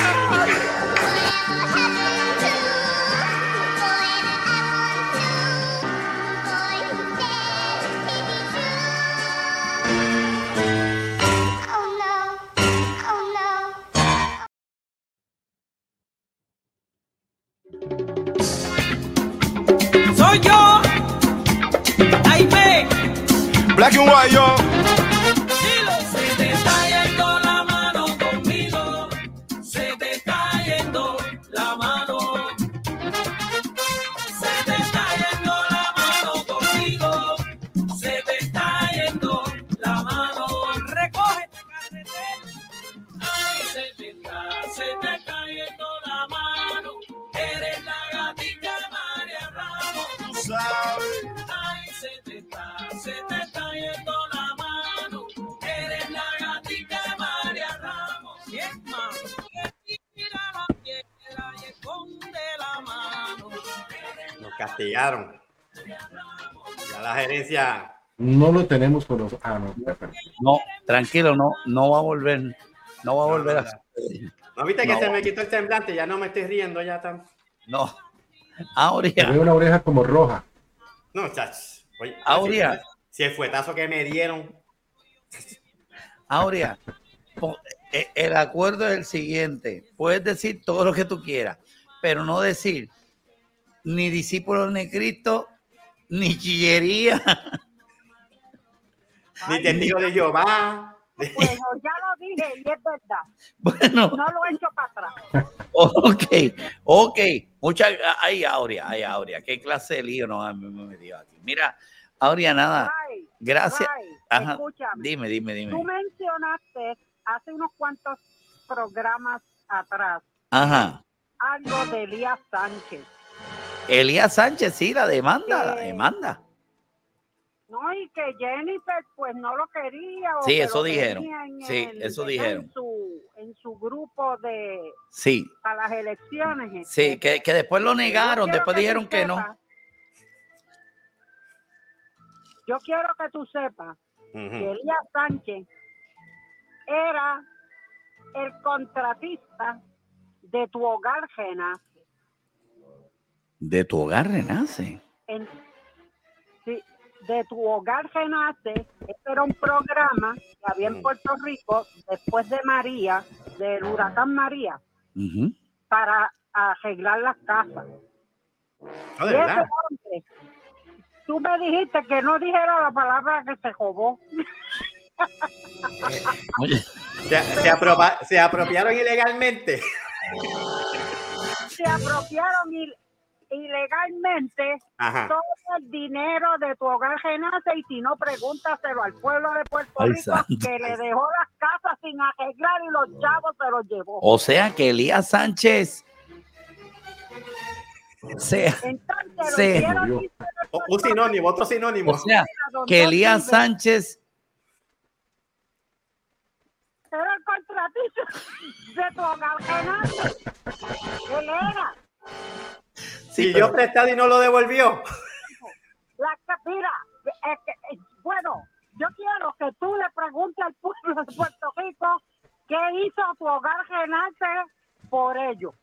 Soy yo, Jaime. Black and white, yo. Dilo, se te está yendo la mano conmigo. Se te está yendo la mano. Se te está yendo la mano conmigo. Se te está yendo la mano. Recoge esta carretera. Ay, se te está, se te está yendo la mano. Eres la gatita María Ramos. Tú sabes. Ay, se te está, se te está yendo la mano. Eres la gatita María Ramos. Y es más, que tira la piedra y esconde la mano. Nos castigaron. Ya la gerencia. No lo tenemos con los. Ah, no, no, tranquilo, no, no va a volver. No va a volver a. ¿No viste que no. se me quitó el semblante? Ya no me estoy riendo ya tan. No. Aurea. Veo una oreja como roja. No, chachos. Oye, Aurea. Si el fuetazo que me dieron. Aurea, el acuerdo es el siguiente. Puedes decir todo lo que tú quieras, pero no decir ni discípulos ni Cristo, ni chillería. Ni testigo de Jehová. Pues ya lo dije y es verdad. Bueno. No lo he hecho para atrás. Ok, ok. Muchas ay, Aurea, ay, Aurea. ¿Qué clase de lío nos me, me dio aquí? Mira, Aurea, nada. Ray, Gracias. Ray, Ajá. escúchame. Dime, dime, dime. Tú mencionaste hace unos cuantos programas atrás Ajá. algo de Elías Sánchez. Elías Sánchez, sí, la demanda, la Que- demanda. No, y que Jennifer pues no lo quería. O Sí, que eso lo dijeron. tenía en Sí, el- eso ¿verdad? dijeron. En su, en su grupo de Sí, a las elecciones. sí, que, que después lo negaron, Yo quiero después que dijeron tú que no. sepas- Yo quiero que tú sepas Ujú. que Elías Sánchez era el contratista de tu hogar renace. De tu hogar renace. En, sí, de tu hogar renace. Este era un programa que había en Puerto Rico después de María, del huracán María, uh-huh. para arreglar las casas. Oh, y ese hombre, tú me dijiste que no dijera la palabra que se robó. Oye. Se, se, aproba, se apropiaron ilegalmente. Se apropiaron il, ilegalmente Ajá. todo el dinero de tu hogar renace, y si no, pregúntaselo al pueblo de Puerto Ay, Rico santo. que le dejó las casas sin arreglar y los chavos se los llevó. O sea que Elías Sánchez se, Entonces, se un sinónimo, otro sinónimo. O sea que Elías Sánchez era el contratista de tu hogar renace. Él era. Sí, y yo prestado y no lo devolvió. La, mira, es que, es, bueno, yo quiero que tú le preguntes al pueblo de Puerto Rico qué hizo tu hogar renace por ello.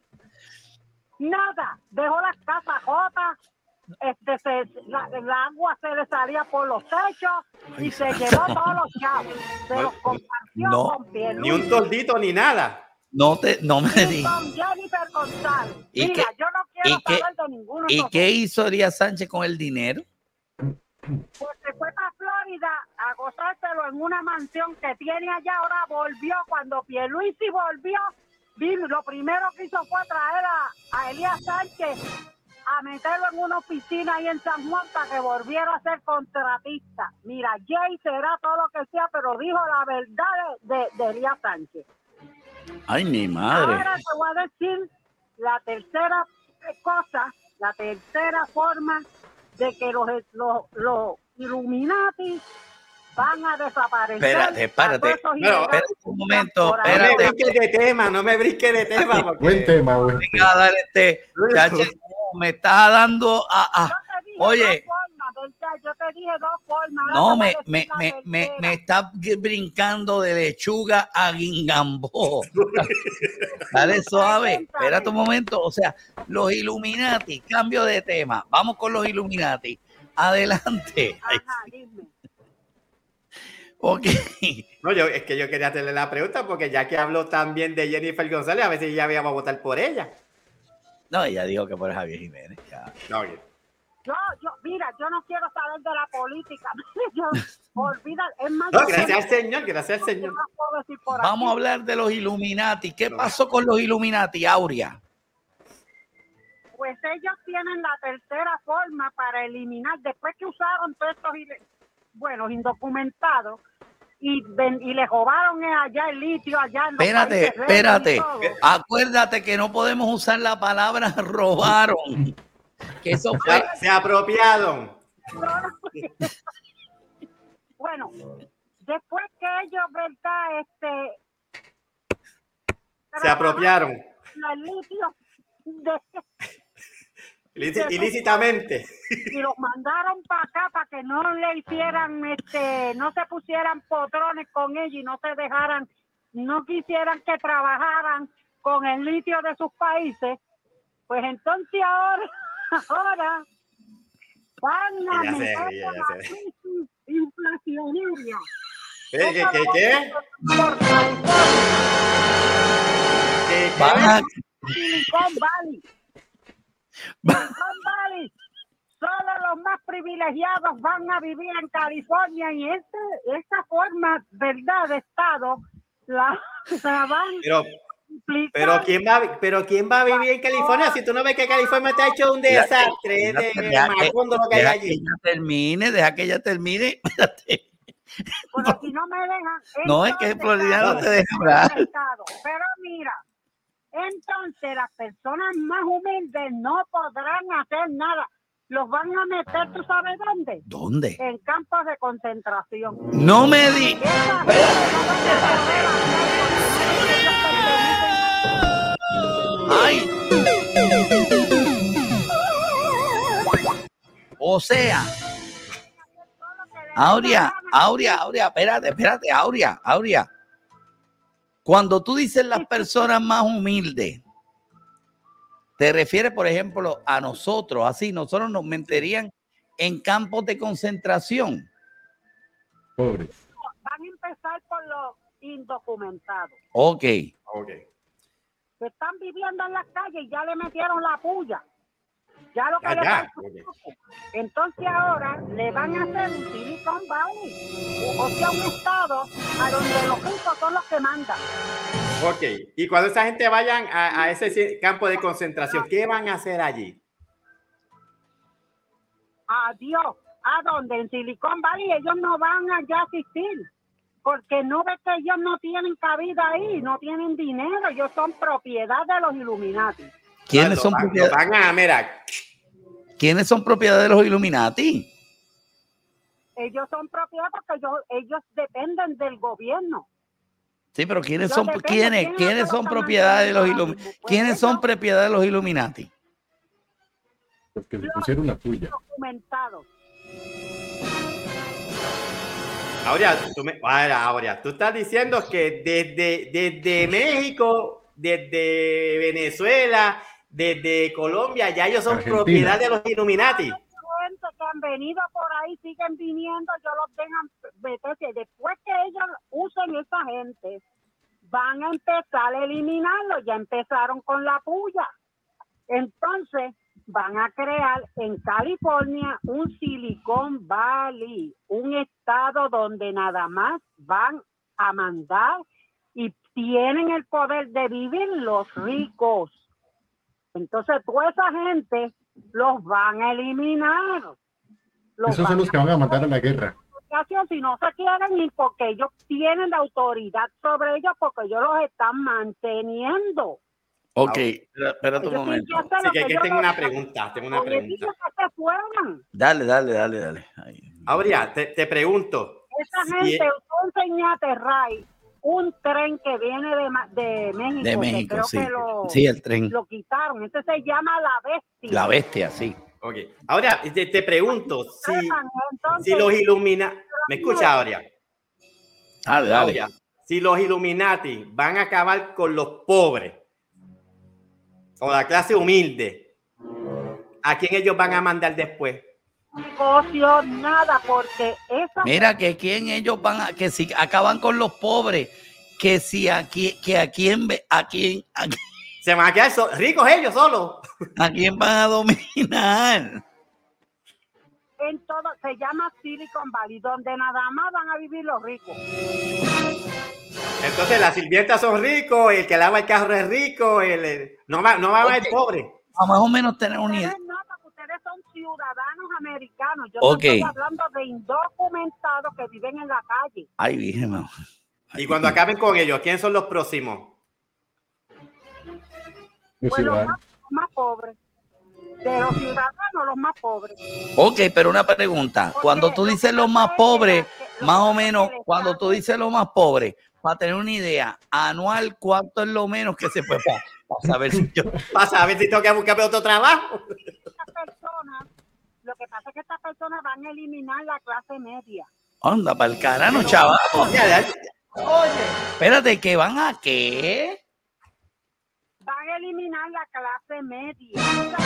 Nada, dejó las casas rotas, este, se, la, el agua se le salía por los techos y se llevó todos los chavos. Se los compartió no, con Pierluisi. Ni un toldito ni nada. No te, no me digas. Con Jennifer González. ¿Y Mira, qué, yo no quiero y saber qué, de ninguno. ¿Y qué hizo Elías Sánchez con el dinero? Pues se fue para Florida a gozárselo en una mansión que tiene allá. Ahora volvió, cuando Pierluisi volvió, vino, lo primero que hizo fue traer a, a Elías Sánchez a meterlo en una oficina ahí en San Juan para que volviera a ser contratista. Mira, Jay será todo lo que sea, pero dijo la verdad de, de, de Elías Sánchez. Ay, mi madre. Ahora te voy a decir la tercera cosa, la tercera forma de que los, los, los Illuminati van a desaparecer. Espérate, espérate. No, espérate un momento. No me brinques de tema, no me brinques de tema. Porque... Buen tema, güey. Venga, dale este. Ya, me está dando a. a oye. Yo te dije dos formas. No, me, me, me, me, me está brincando de lechuga a guingambó. Dale suave. Espérate un momento. O sea, los Illuminati, cambio de tema. Vamos con los Illuminati. Adelante. Ajá, dime. Ok. No, yo, es que yo quería hacerle la pregunta porque ya que habló también de Jennifer González, a ver si ya íbamos a votar por ella. No, ella dijo que por Javier Jiménez. Ya. No, bien. Yo, yo, mira, yo no quiero saber de la política. Yo, olvida, es más. No, gracias al Señor, gracias al Señor. Vamos a hablar de los Illuminati. ¿Qué no. pasó con los Illuminati, Aurea? Pues ellos tienen la tercera forma para eliminar, después que usaron todos estos, bueno, indocumentados, y, ven, y le robaron allá el litio, allá en los Espérate, espérate. Acuérdate que no podemos usar la palabra robaron. Que eso fue... Se apropiaron. Bueno, después que ellos, ¿verdad? Este, se apropiaron. El litio de, Ilíc ilícitamente. Y los mandaron para acá para que no le hicieran, este, no se pusieran potrones con ellos y no se dejaran, no quisieran que trabajaran con el litio de sus países. Pues entonces ahora Ahora van a ya meter sé, ya, ya la crisis inflacionaria. ¿Qué, qué, qué, qué? ¿Qué, qué? Silicon Valley. Silicon Valley. Solo los más privilegiados van a vivir en California y este, esta forma, verdad, de Estado la, la van Pero... Pero quién va, pero quién va a vivir en California si tú no ves que California te ha hecho un desastre de Macondo lo que hay allí. Deja que ella termine, deja que ella termine. Bueno, si no me dejan. No, es que Florida no te deja hablar. Pero mira, entonces las personas más humildes no podrán hacer nada. Los van a meter, ¿tú sabes dónde? ¿Dónde? En campos de concentración. No me digas. Ay. O sea, Aurea, Aurea, Aurea, espérate, espérate, Aurea, Aurea. Cuando tú dices las personas más humildes, Te refieres, por ejemplo, a nosotros, así, nosotros nos meterían en campos de concentración. Pobres. Van a empezar por los indocumentados. Ok. Ok. Que están viviendo en las calles y ya le metieron la puya. Ya lo que Ya, le ya. falta es poco. Entonces ahora le van a hacer un Silicon Valley, o sea, un estado a donde los ricos son los que mandan. Ok. Y cuando esa gente vayan a, a ese campo de concentración, ¿qué van a hacer allí? Adiós. ¿A dónde? En Silicon Valley ellos no van allá a asistir. Porque no ves que ellos no tienen cabida ahí, no tienen dinero, ellos son propiedad de los Illuminati. ¿Quiénes No, son van, propiedad? van a, mira. ¿Quiénes son propiedad de los Illuminati? Ellos son propiedad porque ellos, ellos dependen del gobierno. Sí, pero ¿quiénes Ellos son dependen, quiénes, ¿quiénes quiénes son son los que propiedad de los mantienen Illuminati? ahora mismo? Pues ¿Quiénes son ellos- propiedad de los Illuminati? Porque se Los pusieron la puya. documentados. Ahora, tú me, ahora, ahora, tú estás diciendo que desde, desde México, desde Venezuela, desde Colombia, ya ellos son Argentina. propiedad de los Illuminati. Gente que han venido por ahí siguen viniendo, yo los dejan meterse. Después que ellos usen esa gente, van a empezar a eliminarlo. Ya empezaron con la puya. Entonces, van a crear en California un Silicon Valley, un estado donde nada más van a mandar y tienen el poder de vivir los ricos. Entonces, toda esa gente los van a eliminar. Los Esos son los que van a mandar a la guerra. Si no se quieren ir porque ellos tienen la autoridad sobre ellos porque ellos los están manteniendo. Ok, espera- espérate un Ellos momento. tienen que hacer Así lo que aquí ellos tengo les- una pregunta, tengo una Oye, pregunta. dile que se fueran. Dale, dale, dale, dale. Ay. Ahora, te, te pregunto. Esa si- gente, tú enseñaste, Ray, un tren que viene de, Ma- de México. De que México, creo sí. que lo, Sí, el tren. lo quitaron. Ese se llama La Bestia. La bestia, sí. Ok. Ahora, te, te pregunto, si, Entonces, si los Illuminati... ¿Me escucha, Aurea? Dale, dale. Aurea, si los Illuminati van a acabar con los pobres o la clase humilde, ¿a quién ellos van a mandar después? negocio, nada, porque esa Mira que quién ellos van a, que si acaban con los pobres, que si aquí, que a quién, ve- a quién, a, quién- Se van a quedar so- ricos ellos solos. a quién van a dominar. en todo se llama Silicon Valley, donde nada más van a vivir los ricos. Entonces las sirvientas son ricos, el que lava el carro es rico, el, el- no va, no va a haber Ok. pobre. A más o menos tener una idea. Ustedes no, porque ustedes son ciudadanos americanos. Yo Ok. no estoy hablando de indocumentados que viven en la calle. Ay, virgen, no. Y cuando acaben con ellos, ¿quiénes son los próximos? Los Pues los ciudadanos. más, los más pobres. De los ciudadanos, los más pobres. Ok, pero una pregunta. Cuando tú dices los más pobres, más o menos, cuando tú dices los más pobres, para tener una idea, anual, ¿cuánto es lo menos que se puede pagar? Para saber si yo... Pasa a ver si tengo que buscarme otro trabajo. Estas personas, lo que pasa es que estas personas van a eliminar la clase media. Anda, para el carano, chaval. Ya, ya, ya. Oye, Espérate, ¿que van a qué? van a eliminar la clase media.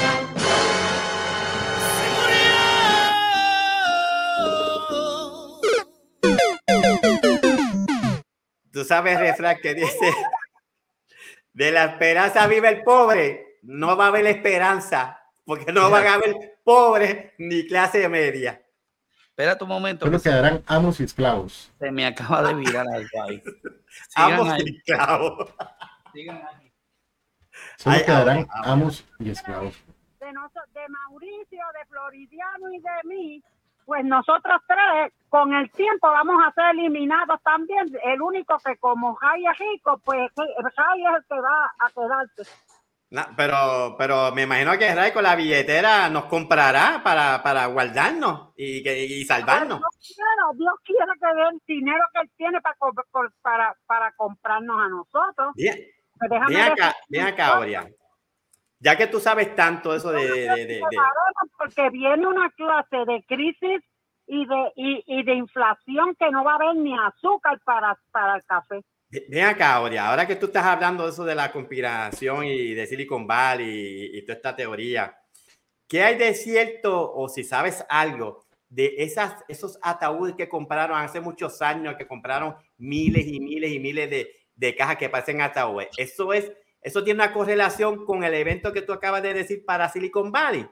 Tú sabes el refrán que dice, de la esperanza vive el pobre, no va a haber esperanza, porque no van a haber pobres ni clase media. Espérate un momento. Solo que se, quedarán amos y esclavos. se me acaba de virar algo ahí. Sigan Ambos ahí, esclavos. sigan ahí. Solo Ay, quedarán ahora, ahora. amos y esclavos. De, noso- de Mauricio, de Floridiano y de mí, pues nosotros tres, con el tiempo vamos a ser eliminados también. El único que como Jai es rico, pues Jai es el que va a quedarse. No, pero, pero me imagino que Ray con la billetera nos comprará para, para guardarnos y, que- y salvarnos. Dios quiera, Dios quiere que dé el dinero que él tiene para, co- co- para, para comprarnos a nosotros. Bien, Pues déjame ven acá, decirte ven una acá, cosa. Aurea. Ya que tú sabes tanto eso de... de, de- de- Porque viene una clase de crisis y de y, y de inflación que no va a haber ni azúcar para, para el café. Ven acá, Aurea, ahora que tú estás hablando de eso de la conspiración y de Silicon Valley y, y toda esta teoría, ¿qué hay de cierto o si sabes algo de esas, esos ataúdes que compraron hace muchos años, que compraron miles y miles y miles de, de cajas que parecen ataúdes? Eso es, eso tiene una correlación con el evento que tú acabas de decir para Silicon Valley.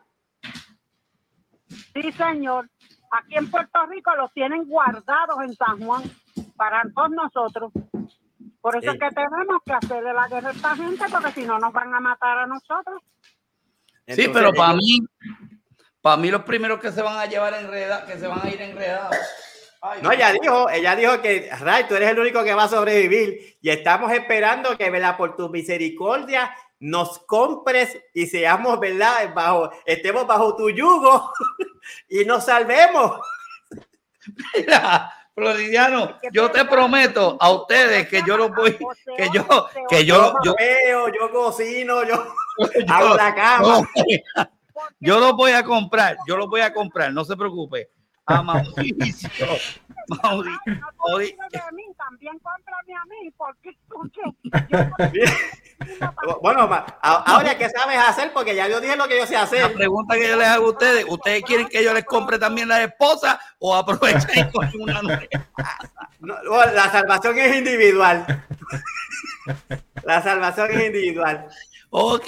Sí, señor. Aquí en Puerto Rico los tienen guardados en San Juan para todos nosotros. Por eso es que tenemos que hacerle la guerra a esta gente, porque si no nos van a matar a nosotros. Sí, entonces, pero para mí, para mí los primeros que se van a llevar enredados, que se van a ir enredados. Ay, no, ella dijo, ella dijo que, Ray, tú eres el único que va a sobrevivir y estamos esperando que, ¿verdad? Por tu misericordia nos compres y seamos, ¿verdad? Bajo, estemos bajo tu yugo y nos salvemos. Mira, Floridiano, yo te prometo a ustedes que yo lo voy, que yo, que yo, yo veo, yo cocino, yo hago la cama. No, yo lo voy a comprar, yo lo voy a comprar, no se preocupe. A Mauricio, Mauricio, Mauricio. También cómprame a mí, porque bueno, ahora ¿qué sabes hacer? Porque ya yo dije lo que yo sé hacer. La pregunta que yo les hago a ustedes, ¿ustedes quieren que yo les compre también la esposa o aprovechen y con una nueva? No, la salvación es individual. La salvación es individual. Ok.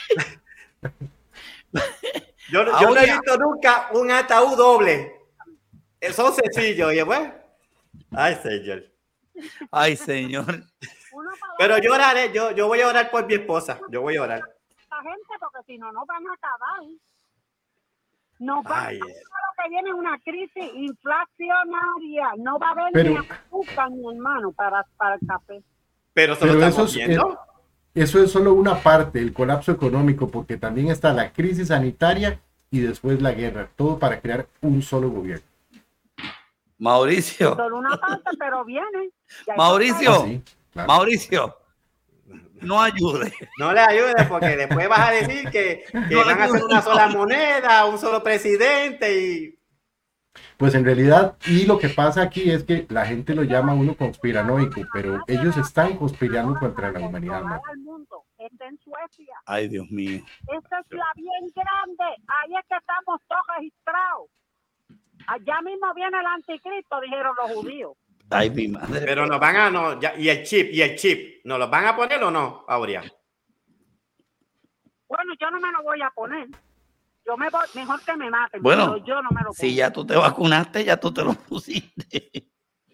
Yo, yo no he visto nunca un ataúd doble. Son sencillos, y pues. Ay, señor. Ay, señor. Pero yo oraré, yo, yo voy a orar por mi esposa. Yo voy a orar. La gente, porque si no, nos van a acabar. Nos va a lo que viene una crisis inflacionaria. No va a haber pero, ni azúcar, mi hermano, para, para el café. Pero, pero eso, es, eh, eso es solo una parte, el colapso económico, porque también está la crisis sanitaria y después la guerra. Todo para crear un solo gobierno. Mauricio. Solo una parte, pero viene. Mauricio, ah, sí, claro. Mauricio, no ayude. No le ayude porque después vas a decir que, que no van a hacer una sola moneda, un solo presidente y... Pues en realidad, y lo que pasa aquí es que la gente lo llama uno conspiranoico, pero ellos están conspirando contra la humanidad. ¿No? Está en Suecia. Ay, Dios mío. Esta es la bien grande. Ahí es que estamos todos registrados. Allá mismo viene el anticristo, dijeron los judíos. Ay, mi madre. Pero nos van a, no, ya, y el chip, y el chip, ¿nos los van a poner o no, Aurea? Bueno, yo no me lo voy a poner. Yo me voy, mejor que me maten, bueno, pero yo no me lo pongo. Si ya tú te vacunaste, ya tú te lo pusiste.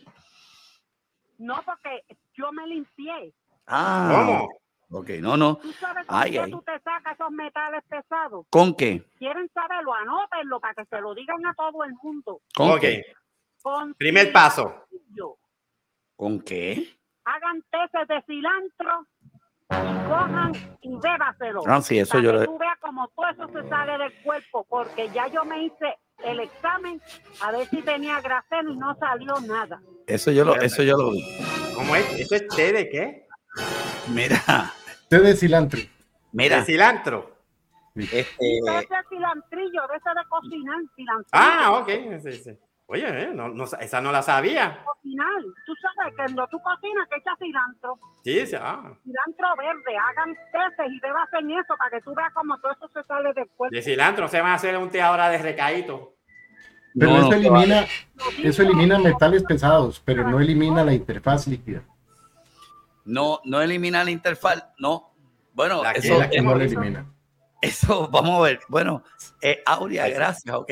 No, porque yo me limpié. Ah, ¿cómo? Ok, no, no. ¿Tú sabes con ay, qué ay. tú te sacas esos metales pesados? ¿Con qué? ¿Quieren saberlo? Anótenlo para que se lo digan a todo el mundo. ¿Con ok. qué? Con primer paso. ¿Con qué? Hagan teces de cilantro y cojan y bébaselo. Ah, sí, eso para yo que lo... tú veas como todo eso se sale del cuerpo, porque ya yo me hice el examen a ver si tenía grafeno y no salió nada. Eso yo lo, eso yo lo vi. ¿Cómo es? ¿Eso es té de qué? Mira. Té de cilantro. Mira. ¿De cilantro? Este... Ese cilantrillo, de ese de cocinar, cilantrillo. Ah, ok. Sí, sí. Oye, eh, no, no, esa no la sabía. Cocinar. Tú sabes que cuando tú cocinas que echas cilantro. Sí, sí. Ah. Cilantro verde. Hagan teces y bebasen eso para que tú veas como todo eso se sale del cuerpo. De cilantro se van a hacer un té ahora de recaíto. Pero no, eso no, elimina, eso elimina metales pesados, pero no elimina la interfaz líquida. No, no elimina la interfaz, no. Bueno, la eso, la que no la elimina. Eso, vamos a ver. Bueno, eh, Aurea, gracias, ok.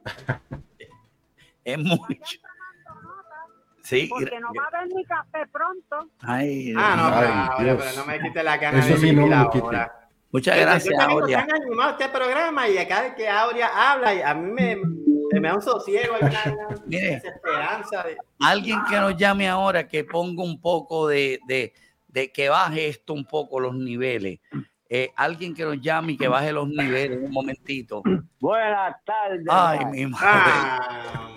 Es mucho. Sí. Porque no va a haber ni café pronto. Ay, ah, no, ay, pero, ahora, pero no me quite la gana eso de sí, no me lo quite. Muchas gracias, Aurea. Aurea. Yo animado este programa y cada vez que Aurea habla, y a mí me, me da un sosiego, hay una, una Mire, desesperanza. De... Alguien que nos llame ahora, que ponga un poco de, de, de que baje esto un poco los niveles. Eh, alguien que nos llame y que baje los niveles un momentito. Buenas tardes. Ay, mi madre. Ah.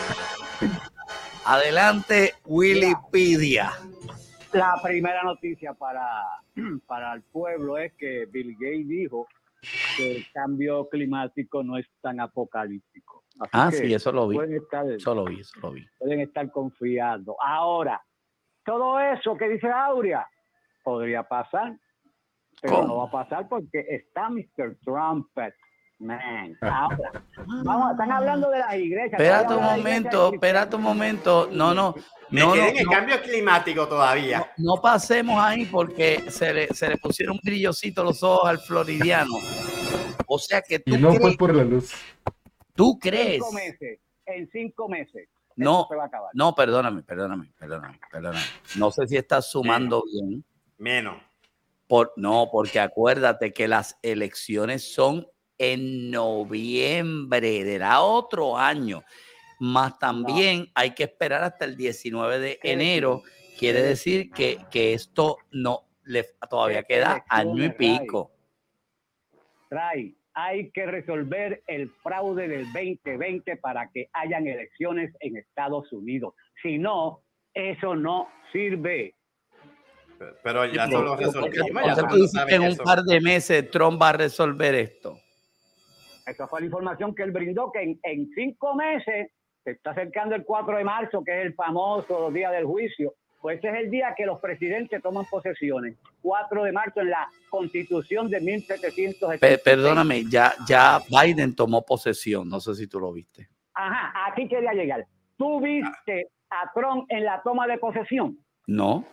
Adelante, Wikipedia. La primera noticia para, para el pueblo es que Bill Gates dijo que el cambio climático no es tan apocalíptico. Así ah, que sí, eso lo vi. Pueden estar, eso lo vi, eso lo vi. Pueden estar confiando. Ahora, todo eso que dice Aurea podría pasar, pero ¿Cómo? no va a pasar porque está mister Trumpet. Man, ahora, vamos, están hablando de las iglesias. Espérate un momento, espérate un momento. No, no. Me no, quedé no, en el no. cambio climático todavía. No, no pasemos ahí porque se le, se le pusieron un brillocito los ojos al floridiano. O sea que tú Y no crees, fue por la luz. tú crees. Cinco meses, en cinco meses. No, esto se va a acabar. no, perdóname, perdóname, perdóname, perdóname. No sé si estás sumando bien. Menos. Por, no, porque acuérdate que las elecciones son en noviembre del otro año. Más también no. Hay que esperar hasta el diecinueve de enero. Quiere decir que, que esto no le todavía queda año y pico. Trae, hay que resolver el fraude del veinte veinte para que hayan elecciones en Estados Unidos. Si no, eso no sirve. Pero ya no lo resolvimos. O sea, tú dices que en un par de meses Trump va a resolver esto. Esa fue la información que él brindó, que en, en cinco meses se está acercando el cuatro de marzo, que es el famoso día del juicio. Pues ese es el día que los presidentes toman posesiones. cuatro de marzo en la Constitución de mil setecientos setenta y seis. Perdóname, ya, ya Biden tomó posesión. No sé si tú lo viste. Ajá, aquí quería llegar. ¿Tú viste a Trump en la toma de posesión? No.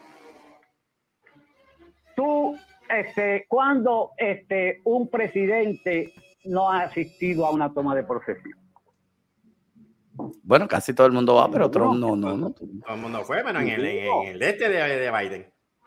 Tú, este, ¿cuándo este, un presidente no ha asistido a una toma de posesión? Bueno, casi todo el mundo va, pero Trump no, no, no. Todo el mundo fue, bueno, en el, en el este de, de Biden.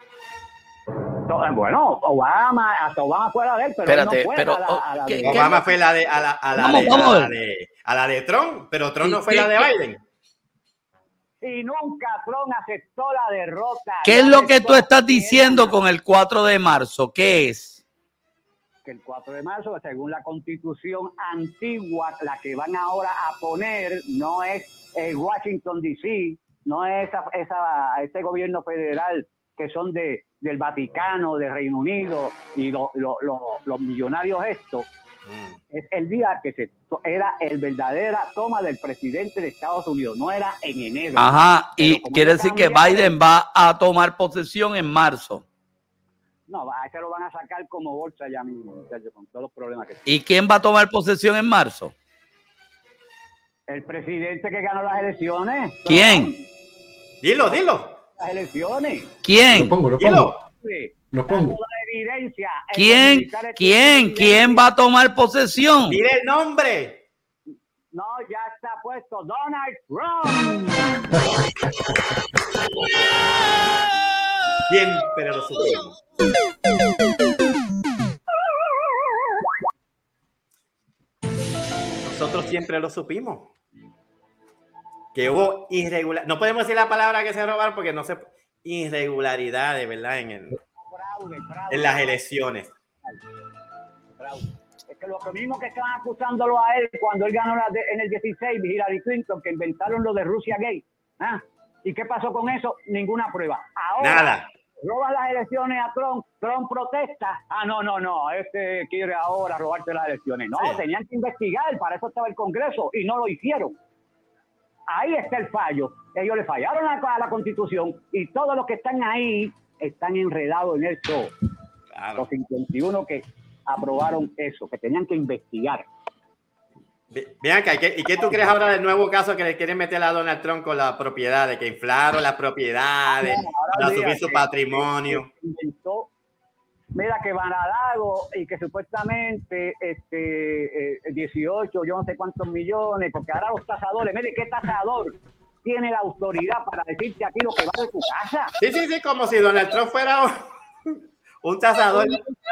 Bueno, Obama, hasta Obama fue la de él, pero Espérate, no fue pero, a la, a la ¿qué, de ¿qué? Obama fue la de, a la, a la, vamos, de, vamos. A la de a la de Trump, pero Trump no fue ¿Qué, la de qué? Biden. Y nunca Trump aceptó la derrota. ¿Qué es lo que tú estás diciendo con el cuatro de marzo? ¿Qué es? Que el cuatro de marzo, según la constitución antigua, la que van ahora a poner, no es el Washington D C, no es esa, esa, ese gobierno federal que son de, del Vaticano, de Reino Unido y lo, lo, lo, los millonarios estos. Mm. Es el día que se era el verdadera toma del presidente de Estados Unidos, no era en enero. Ajá, y quiere decir que Biden va a tomar posesión en marzo. No, a ese lo van a sacar como bolsa ya mismo, muchachos, con todos los problemas que tiene. ¿Y quién va a tomar posesión en marzo? El presidente que ganó las elecciones. ¿Quién? Dilo, dilo. Las elecciones. ¿Quién? Lo pongo, lo pongo. Lo pongo. Evidencia, ¿Quién? ¿Quién? ¿Quién va a tomar posesión? Dile el nombre. No, ya está puesto Donald Trump. Siempre lo supimos. Nosotros siempre lo supimos. Que hubo irregularidad. No podemos decir la palabra que se robaron porque no se. Irregularidades, ¿verdad? En, el, fraude, fraude, en las elecciones. Fraude. Es que lo mismo que estaban acusándolo a él cuando él ganó la de, en el dieciséis, Hillary Clinton, que inventaron lo de Rusia Gate. ¿Ah? ¿Y qué pasó con eso? Ninguna prueba. Ahora, nada. Roban las elecciones a Trump, Trump protesta. Ah, no, no, no, este quiere ahora robarte las elecciones. No, sí. Tenían que investigar, para eso estaba el Congreso y no lo hicieron. Ahí está el fallo. Ellos le fallaron a, a la Constitución y todos los que están ahí están enredados en eso. Claro. Los cincuenta y uno que aprobaron eso, que tenían que investigar. Vean acá, ¿y qué tú crees ahora del nuevo caso que le quieren meter a Donald Trump con la propiedad, de que inflaron las propiedades, no, para subir su que, patrimonio? Que inventó, mira que Van a Lago y que supuestamente este, eh, dieciocho, yo no sé cuántos millones, porque ahora los tasadores, mire qué tasador tiene la autoridad para decirte aquí lo que va de tu casa. Sí, sí, sí, como si Donald Trump fuera un, un tasador.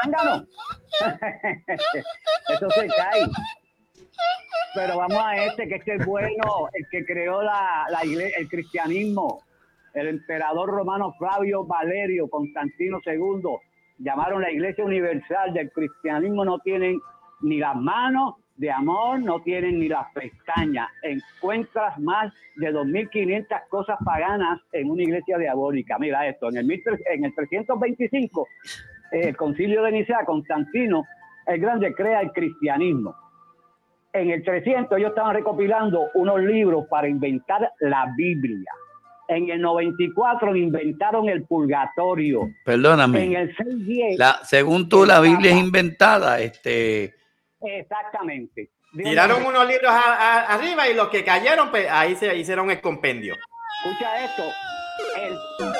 Eso se cae. Pero vamos a este, que este es bueno, el que creó la, la iglesia, el cristianismo, el emperador romano Flavio Valerio Constantino segundo, llamaron la Iglesia Universal del Cristianismo. No tienen ni las manos de amor, no tienen ni las pestañas. Encuentras más de dos mil quinientas cosas paganas en una iglesia diabólica. Mira esto, en el, en el trescientos veinticinco, el concilio de Nicea, Constantino el Grande crea el cristianismo. En el trescientos ellos estaban recopilando unos libros para inventar la Biblia. En el noventa y cuatro inventaron el purgatorio. Perdóname. En el seiscientos diez. La, según tú, la Biblia es inventada. Este... Exactamente. Dios Tiraron mío. unos libros a, a, arriba y los que cayeron, pues ahí se hicieron el compendio. Escucha esto. El,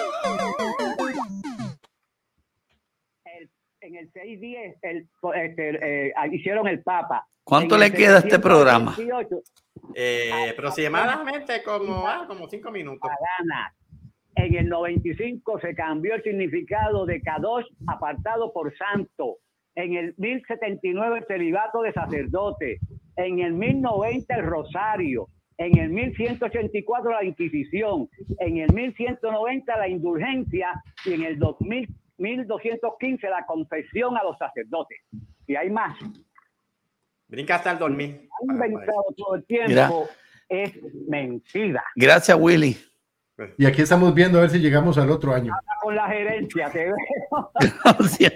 el, en el seiscientos diez el, este, eh, hicieron el Papa. ¿Cuánto En le el queda a este programa? setecientos veintiocho, Eh, aproximadamente como, ah, como cinco minutos. pagana. En el noventa y cinco se cambió el significado de Kadosh, apartado por santo. En el mil setenta y nueve el celibato de sacerdote. En el mil noventa el rosario. En el mil ciento ochenta y cuatro la Inquisición. En el mil ciento noventa la indulgencia. Y en el dos mil, mil doscientos quince la confesión a los sacerdotes. Y hay más. Brinca hasta el dormir. Han inventado todo el tiempo. Mira. Es mentira. Gracias, Willy. Y aquí estamos viendo a ver si llegamos al otro año. Habla con la gerencia, te veo. Gracias.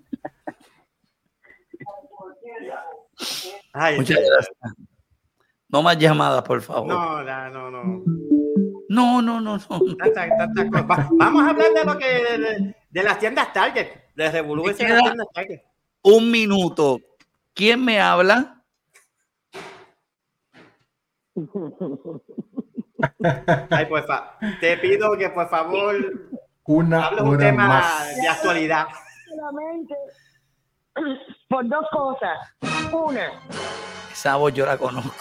Ay, Muchas gracias. No más llamadas, por favor. No, no, no, no. No, no, no, no. Tanta, tanta cosa. Va- vamos a hablar de lo que de, de las tiendas Target, de Revolú ese de las tiendas Target. Un minuto. ¿Quién me habla? Ay, pues fa- te pido que por favor Una hables un hora tema más. de actualidad. Solamente por dos cosas. Una, Esa voz yo la conozco.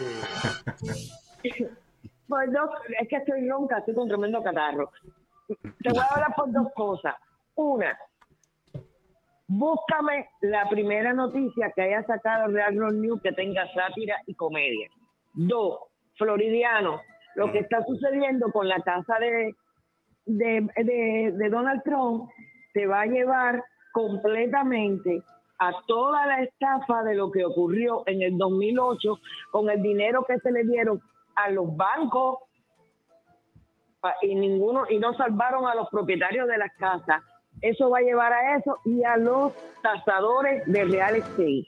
por dos, es que estoy ronca, estoy con tremendo catarro. Te voy a hablar por dos cosas. Una, búscame la primera noticia que haya sacado Real Road News que tenga sátira y comedia. Dos, Floridiano, lo que está sucediendo con la casa de, de, de, de Donald Trump se va a llevar completamente a toda la estafa de lo que ocurrió en el dos mil ocho con el dinero que se le dieron a los bancos pa- y ninguno y no salvaron a los propietarios de las casas. Eso va a llevar a eso y a los tasadores de real estate.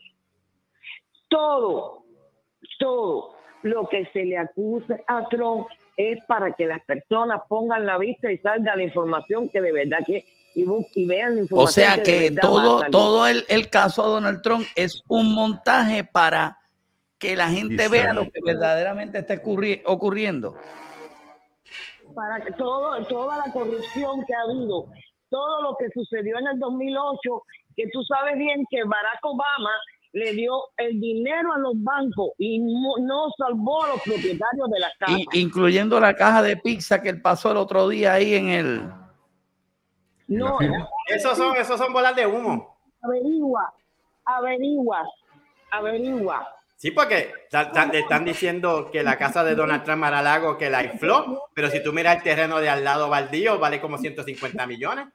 Todo, todo lo que se le acuse a Trump es para que las personas pongan la vista y salga la información que de verdad que y, bu- y vean la información. O sea de que verdad va a todo, salir. todo el, el caso de Donald Trump es un montaje para que la gente vea lo que verdaderamente está ocurri- ocurriendo. Para que todo, toda la corrupción que ha habido, todo lo que sucedió en el dos mil ocho, que tú sabes bien que Barack Obama le dio el dinero a los bancos y no, no salvó a los propietarios de las casas. I- incluyendo la caja de pizza que él pasó el otro día ahí en el... No, Esos son, esos son bolas de humo. averigua, averigua, averigua. Sí, porque ta- ta- le están diciendo que la casa de Donald Trump Mar-a-Lago que la infló, pero si tú miras el terreno de al lado baldío, vale como ciento cincuenta millones.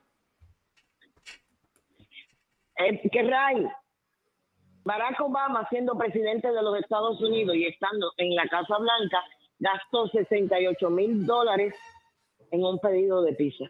Eh, que Ray, Barack Obama, siendo presidente de los Estados Unidos y estando en la Casa Blanca, gastó sesenta y ocho mil dólares en un pedido de pizza.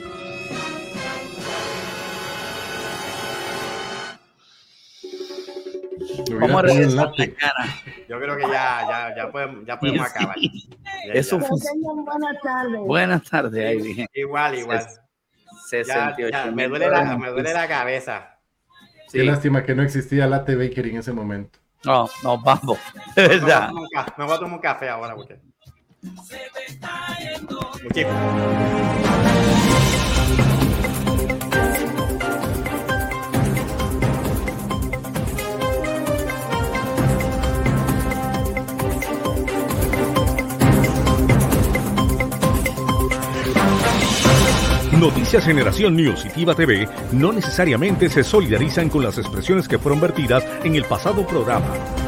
Vamos a regresar mañana. Yo creo que ya, ya, ya podemos, ya podemos Sí. acabar. Ya, Eso ya. fue- Buenas tardes. Buenas tardes, Ivy. Igual, igual. sesenta y Ya, ocho ya, me, mil duele la, dólares. me duele la cabeza. Qué lástima que no existía Latte Baker en ese momento. No, no, vamos. De Me voy a verdad. tomar un ca- me voy a tomar un café ahora porque. Muchísimo. Noticias Generación News y Tiva T V no necesariamente se solidarizan con las expresiones que fueron vertidas en el pasado programa.